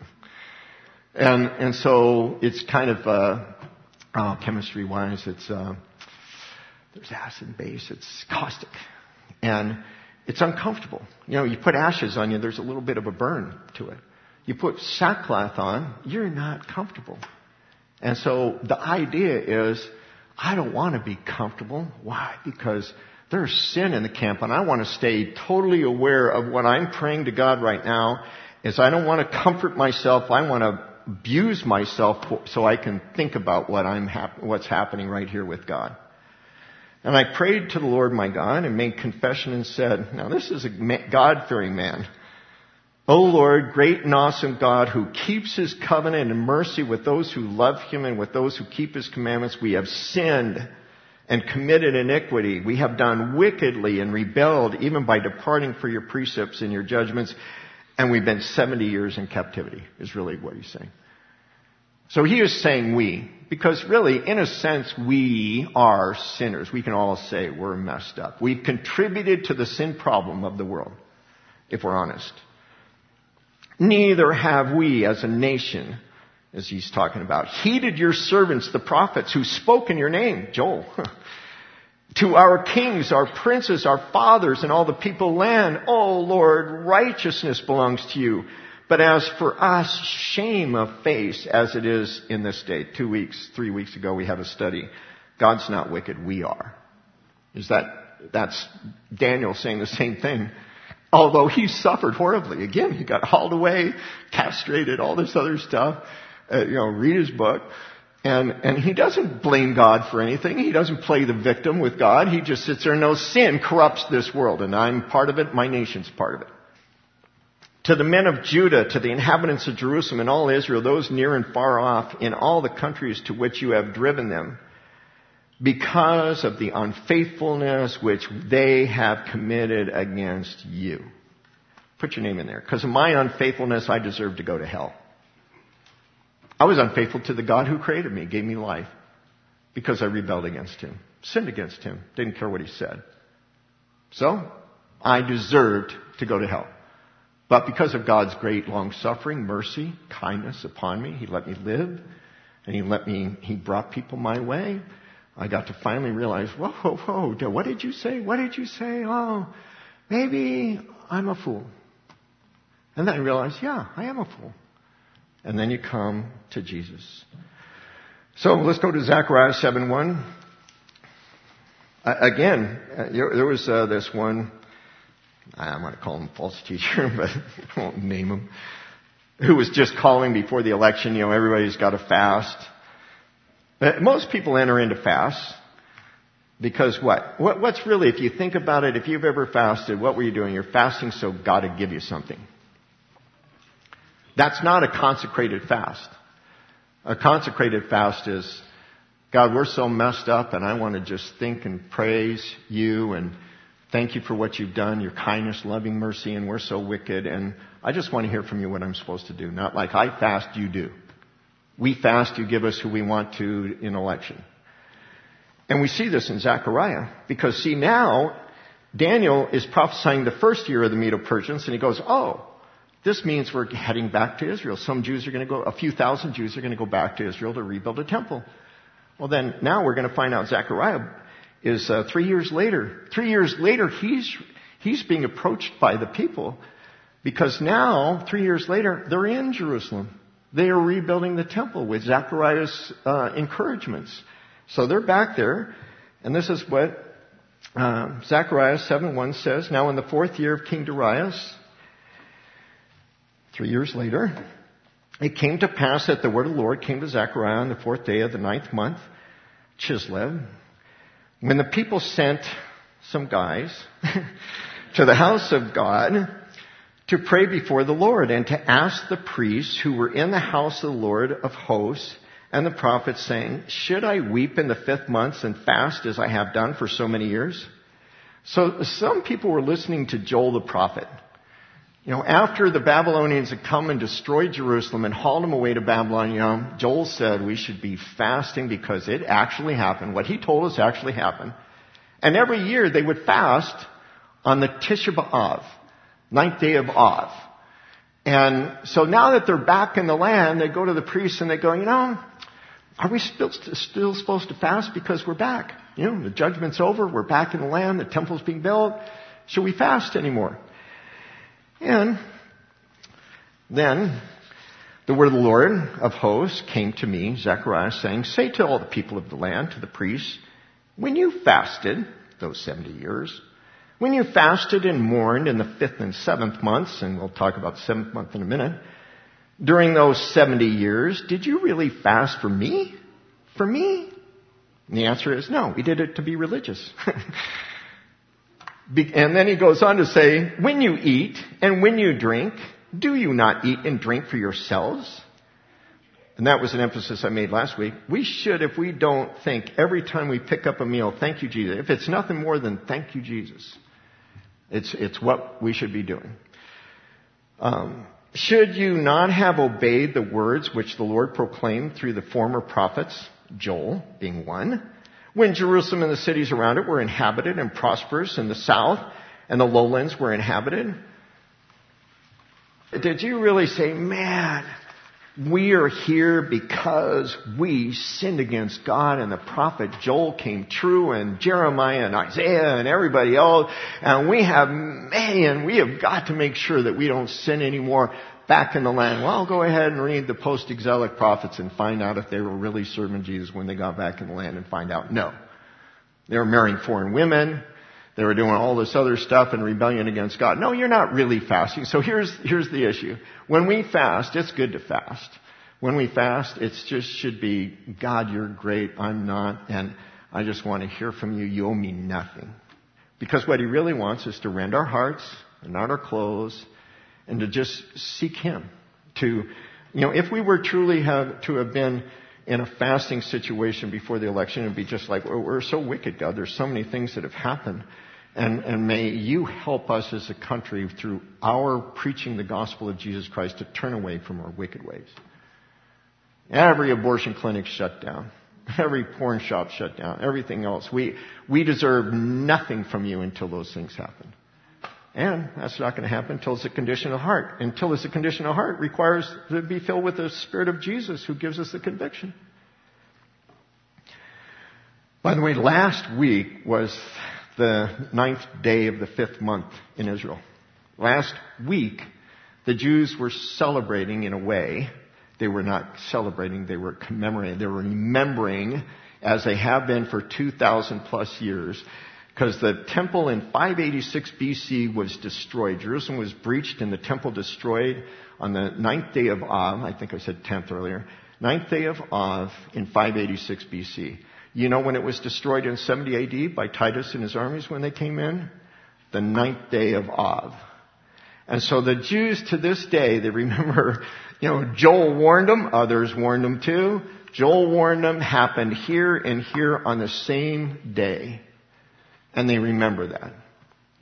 and and so it's kind of uh, oh, chemistry wise, it's uh, there's acid and base. It's caustic, and it's uncomfortable. You know, you put ashes on you, there's a little bit of a burn to it. You put sackcloth on, you're not comfortable. And so the idea is, I don't want to be comfortable. Why? Because there's sin in the camp, and I want to stay totally aware of what I'm praying to God right now. Is I don't want to comfort myself. I want to abuse myself so I can think about what I'm hap- what's happening right here with God. And I prayed to the Lord my God and made confession and said, now this is a God-fearing man. O Lord, great and awesome God, who keeps His covenant and mercy with those who love Him and with those who keep His commandments, we have sinned and committed iniquity. We have done wickedly and rebelled, even by departing from your precepts and your judgments. And we've been seventy years in captivity, is really what he's saying. So he is saying we, because really, in a sense, we are sinners. We can all say we're messed up. We've contributed to the sin problem of the world, if we're honest. Neither have we as a nation, as he's talking about, heeded your servants, the prophets, who spoke in your name, Joel, to our kings, our princes, our fathers, and all the people of the land. Oh Lord, righteousness belongs to you. But as for us, shame of face, as it is in this day. Two weeks, three weeks ago, we had a study. God's not wicked, we are. Is that, that's Daniel saying the same thing. Although he suffered horribly. Again, he got hauled away, castrated, all this other stuff. Uh, you know, read his book. And, and he doesn't blame God for anything. He doesn't play the victim with God. He just sits there and knows sin corrupts this world. And I'm part of it. My nation's part of it. To the men of Judah, to the inhabitants of Jerusalem and all Israel, those near and far off, in all the countries to which you have driven them, because of the unfaithfulness which they have committed against you. Put your name in there. Because of my unfaithfulness, I deserve to go to hell. I was unfaithful to the God who created me, gave me life, because I rebelled against Him, sinned against Him, didn't care what He said. So, I deserved to go to hell. But because of God's great long-suffering, mercy, kindness upon me, He let me live, and He let me, He brought people my way. I got to finally realize, whoa, whoa, whoa, what did you say? What did you say? Oh, maybe I'm a fool. And then I realized, yeah, I am a fool. And then you come to Jesus. So let's go to Zechariah seven one. Uh, again, uh, there was uh, this one, I want to call him a false teacher, but I won't name him, who was just calling before the election, you know, everybody's got to fast. Uh, most people enter into fasts because what? what? What's really, if you think about it, if you've ever fasted, what were you doing? You're fasting so God would give you something. That's not a consecrated fast. A consecrated fast is, God, we're so messed up and I want to just think and praise you and Thank you for what you've done, your kindness, loving mercy, and we're so wicked. And I just want to hear from you what I'm supposed to do. Not like I fast, you do. We fast, you give us who we want to in election. And we see this in Zechariah. Because see now, Daniel is prophesying the first year of the Medo-Persians, and he goes, oh, this means we're heading back to Israel. Some Jews are going to go, a few thousand Jews are going to go back to Israel to rebuild a temple. Well then, now we're going to find out Zechariah is uh, three years later. Three years later, he's he's being approached by the people because now, three years later, they're in Jerusalem. They are rebuilding the temple with Zechariah's uh, encouragements. So they're back there, and this is what uh, Zechariah seven one says. Now in the fourth year of King Darius, three years later, it came to pass that the word of the Lord came to Zechariah on the fourth day of the ninth month, Chislev, when the people sent some guys to the house of God to pray before the Lord and to ask the priests who were in the house of the Lord of hosts and the prophets, saying, should I weep in the fifth month and fast as I have done for so many years? So some people were listening to Joel the prophet. You know, after the Babylonians had come and destroyed Jerusalem and hauled them away to Babylon, you know, Joel said we should be fasting because it actually happened. What he told us actually happened. And every year they would fast on the Tisha B'Av, ninth day of Av. And so now that they're back in the land, they go to the priests and they go, you know, are we still, still supposed to fast because we're back? You know, the judgment's over. We're back in the land. The temple's being built. Should we fast anymore? And then the word of the Lord of hosts came to me, Zechariah, saying, say to all the people of the land, to the priests, when you fasted those seventy years, when you fasted and mourned in the fifth and seventh months, and we'll talk about the seventh month in a minute, during those seventy years, did you really fast for me? For me? And the answer is no, we did it to be religious. And then he goes on to say, when you eat and when you drink, do you not eat and drink for yourselves? And that was an emphasis I made last week. We should, if we don't think every time we pick up a meal, thank you, Jesus. If it's nothing more than thank you, Jesus. It's, it's what we should be doing. Um, should you not have obeyed the words which the Lord proclaimed through the former prophets, Joel being one, when Jerusalem and the cities around it were inhabited and prosperous, and the south and the lowlands were inhabited? Did you really say, man, we are here because we sinned against God and the prophet Joel came true and Jeremiah and Isaiah and everybody else, and we have, man, we have got to make sure that we don't sin anymore back in the land? Well, go ahead and read the post-exilic prophets and find out if they were really serving Jesus when they got back in the land, and find out no. They were marrying foreign women. They were doing all this other stuff in rebellion against God. No, you're not really fasting. So here's, here's the issue. When we fast, it's good to fast. When we fast, it just should be, God, you're great, I'm not, and I just want to hear from you. You owe me nothing. Because what he really wants is to rend our hearts and not our clothes, and to just seek him. To, you know, if we were truly have to have been in a fasting situation before the election, it would be just like, well, we're so wicked, God. There's so many things that have happened. And, and may you help us as a country through our preaching the gospel of Jesus Christ to turn away from our wicked ways. Every abortion clinic shut down. Every porn shop shut down. Everything else. We, we deserve nothing from you until those things happen. And that's not going to happen until it's a condition of heart. Until it's a condition of heart, requires to be filled with the Spirit of Jesus who gives us the conviction. By the way, last week was the ninth day of the fifth month in Israel. Last week, the Jews were celebrating in a way. They were not celebrating, they were commemorating. They were remembering, as they have been for two thousand plus years, because the temple in five eighty-six B C was destroyed. Jerusalem was breached and the temple destroyed on the ninth day of Av. I think I said tenth earlier. ninth day of Av in five eighty-six B C. You know when it was destroyed in seventy A D by Titus and his armies when they came in? The ninth day of Av. And so the Jews to this day, they remember, you know, Joel warned them, others warned them too. Joel warned them, happened here and here on the same day. And they remember that.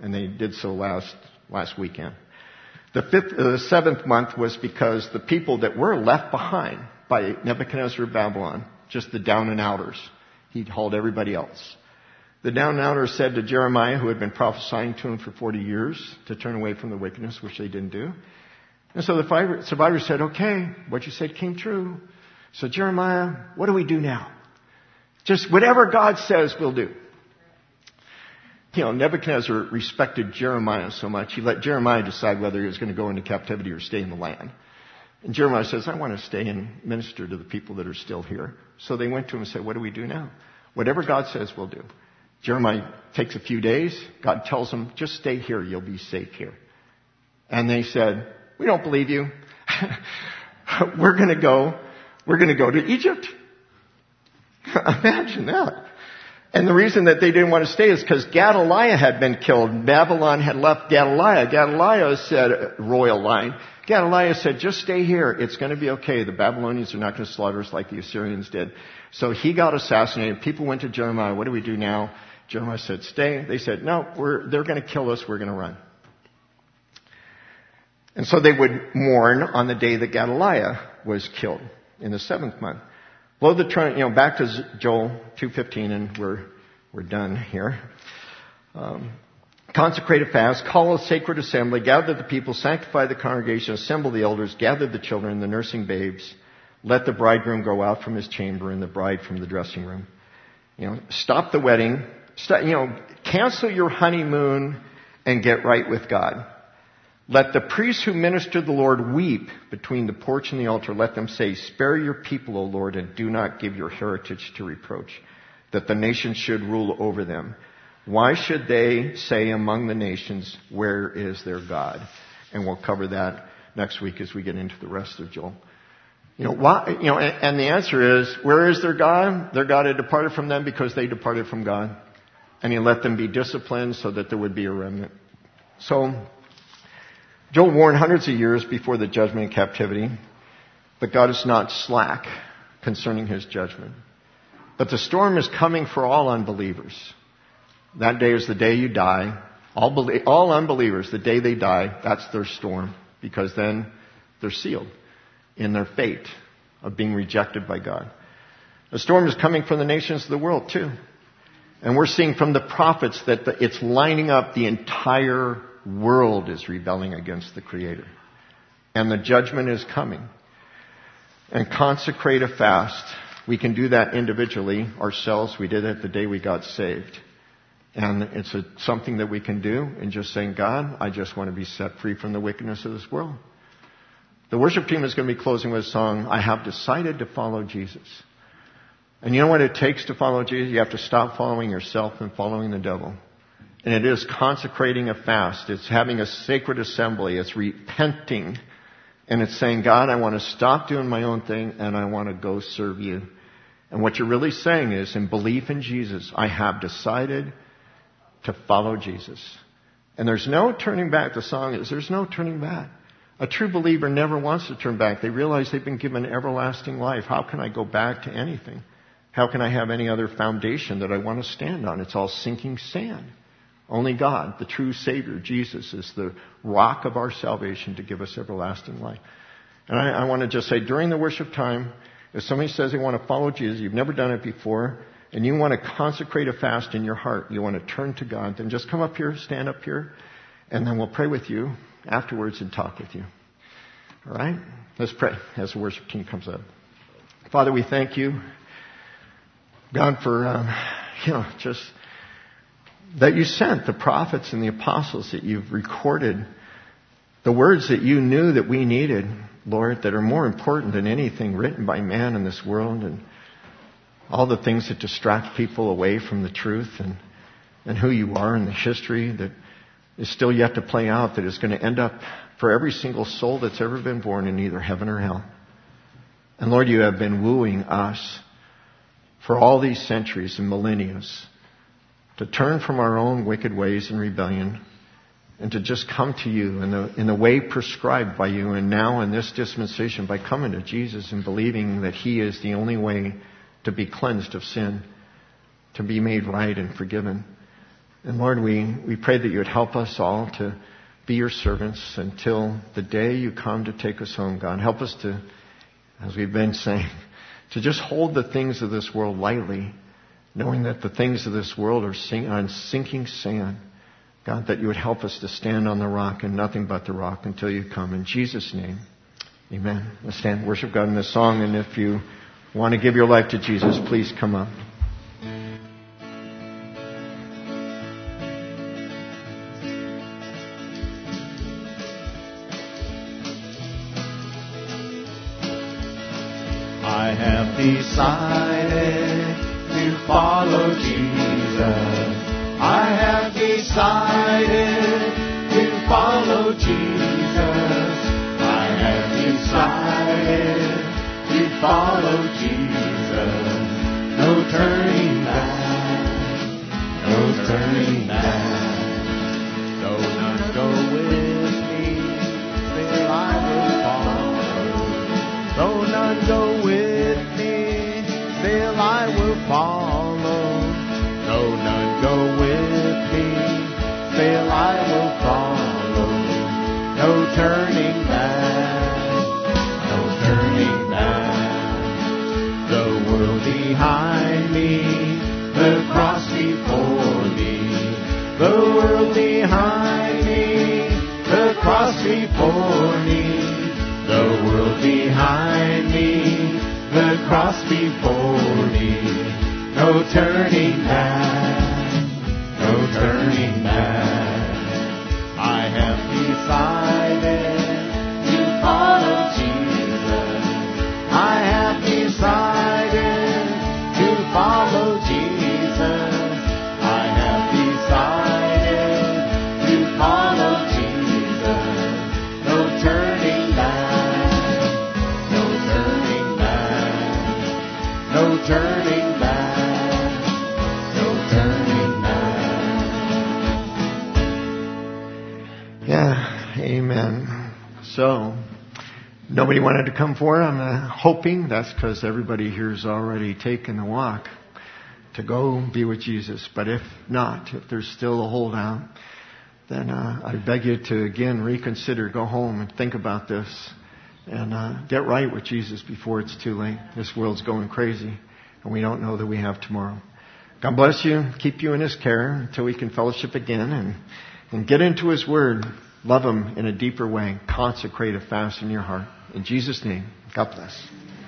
And they did so last last weekend. The fifth, uh, the seventh month was because the people that were left behind by Nebuchadnezzar of Babylon, just the down and outers, he'd hauled everybody else. The down and outers said to Jeremiah, who had been prophesying to him for forty years, to turn away from the wickedness, which they didn't do. And so the survivors said, okay, what you said came true. So Jeremiah, what do we do now? Just whatever God says, we'll do. You know, Nebuchadnezzar respected Jeremiah so much, he let Jeremiah decide whether he was going to go into captivity or stay in the land. And Jeremiah says, I want to stay and minister to the people that are still here. So they went to him and said, what do we do now? Whatever God says, we'll do. Jeremiah takes a few days. God tells him, just stay here. You'll be safe here. And they said, we don't believe you. We're going to go, we're going to go to Egypt. Imagine that. And the reason that they didn't want to stay is because Gedaliah had been killed. Babylon had left Gedaliah. Gedaliah said, royal line, Gedaliah said, just stay here. It's going to be okay. The Babylonians are not going to slaughter us like the Assyrians did. So he got assassinated. People went to Jeremiah, what do we do now? Jeremiah said, stay. They said, no, we're, they're going to kill us. We're going to run. And so they would mourn on the day that Gedaliah was killed in the seventh month. Blow the trumpet, you know, back to Joel two fifteen, and we're, we're done here. Um, consecrate a fast, call a sacred assembly, gather the people, sanctify the congregation, assemble the elders, gather the children, the nursing babes. Let the bridegroom go out from his chamber and the bride from the dressing room. You know, stop the wedding. Stop, you know, cancel your honeymoon and get right with God. Let the priests who minister the Lord weep between the porch and the altar. Let them say, spare your people, O Lord, and do not give your heritage to reproach, that the nations should rule over them. Why should they say among the nations, where is their God? And we'll cover that next week as we get into the rest of Joel. You know, why, you know, and, and the answer is, where is their God? Their God had departed from them because they departed from God. And he let them be disciplined so that there would be a remnant. So, Joel warned hundreds of years before the judgment and captivity, but God is not slack concerning his judgment. But the storm is coming for all unbelievers. That day is the day you die. All, belie- all unbelievers, the day they die, that's their storm, because then they're sealed in their fate of being rejected by God. The storm is coming from the nations of the world too. And we're seeing from the prophets that the, it's lining up. The entire world is rebelling against the Creator. And the judgment is coming. And consecrate a fast. We can do that individually ourselves. We did it the day we got saved. And it's a, something that we can do in just saying, God, I just want to be set free from the wickedness of this world. The worship team is going to be closing with a song, I have decided to follow Jesus. And you know what it takes to follow Jesus? You have to stop following yourself and following the devil. And it is consecrating a fast. It's having a sacred assembly. It's repenting. And it's saying, God, I want to stop doing my own thing and I want to go serve you. And what you're really saying is, in belief in Jesus, I have decided to follow Jesus. And there's no turning back. The song is, there's no turning back. A true believer never wants to turn back. They realize they've been given everlasting life. How can I go back to anything? How can I have any other foundation that I want to stand on? It's all sinking sand. Only God, the true Savior, Jesus, is the rock of our salvation to give us everlasting life. And I, I want to just say, during the worship time, if somebody says they want to follow Jesus, you've never done it before, and you want to consecrate a fast in your heart, you want to turn to God, then just come up here, stand up here, and then we'll pray with you afterwards and talk with you. All right? Let's pray as the worship team comes up. Father, we thank you, God, for, um, you know, just that you sent the prophets and the apostles, that you've recorded the words that you knew that we needed, Lord, that are more important than anything written by man in this world, and all the things that distract people away from the truth and, and who you are in the history that is still yet to play out, that is going to end up for every single soul that's ever been born in either heaven or hell. And Lord, you have been wooing us for all these centuries and millennia to turn from our own wicked ways and rebellion and to just come to you in the, in the way prescribed by you. And now in this dispensation, by coming to Jesus and believing that he is the only way to be cleansed of sin, to be made right and forgiven. And Lord, we, we pray that you would help us all to be your servants until the day you come to take us home, God. Help us to, as we've been saying, to just hold the things of this world lightly, knowing that the things of this world are sink, on sinking sand. God, that you would help us to stand on the rock and nothing but the rock until you come. In Jesus' name, amen. Let's stand and worship God in this song. And if you want to give your life to Jesus, please come up. I have decided to follow Jesus. I have decided to follow Jesus. I have decided to follow Jesus. No turning back, no turning back. Though none go with me, still I will follow. Though none go with me, still I will follow. Though none go with me, still I will follow. No turning back, no turning back. The world behind me, the cross before me. The world behind me, the cross before me. The world behind me, the cross before me. No turning back, no turning back. I have decided to follow Jesus. I have decided to follow Jesus. I have decided to follow Jesus. No turning back, no turning back, no turning back. Yeah, amen. So, nobody wanted to come forward. I'm uh, hoping that's because everybody here's already taken the walk to go be with Jesus. But if not, if there's still a holdout, then uh, I beg you to again reconsider, go home and think about this and uh, get right with Jesus before it's too late. This world's going crazy and we don't know that we have tomorrow. God bless you, keep you in His care until we can fellowship again and And get into His Word. Love Him in a deeper way. Consecrate a fast in your heart. In Jesus' name, God bless.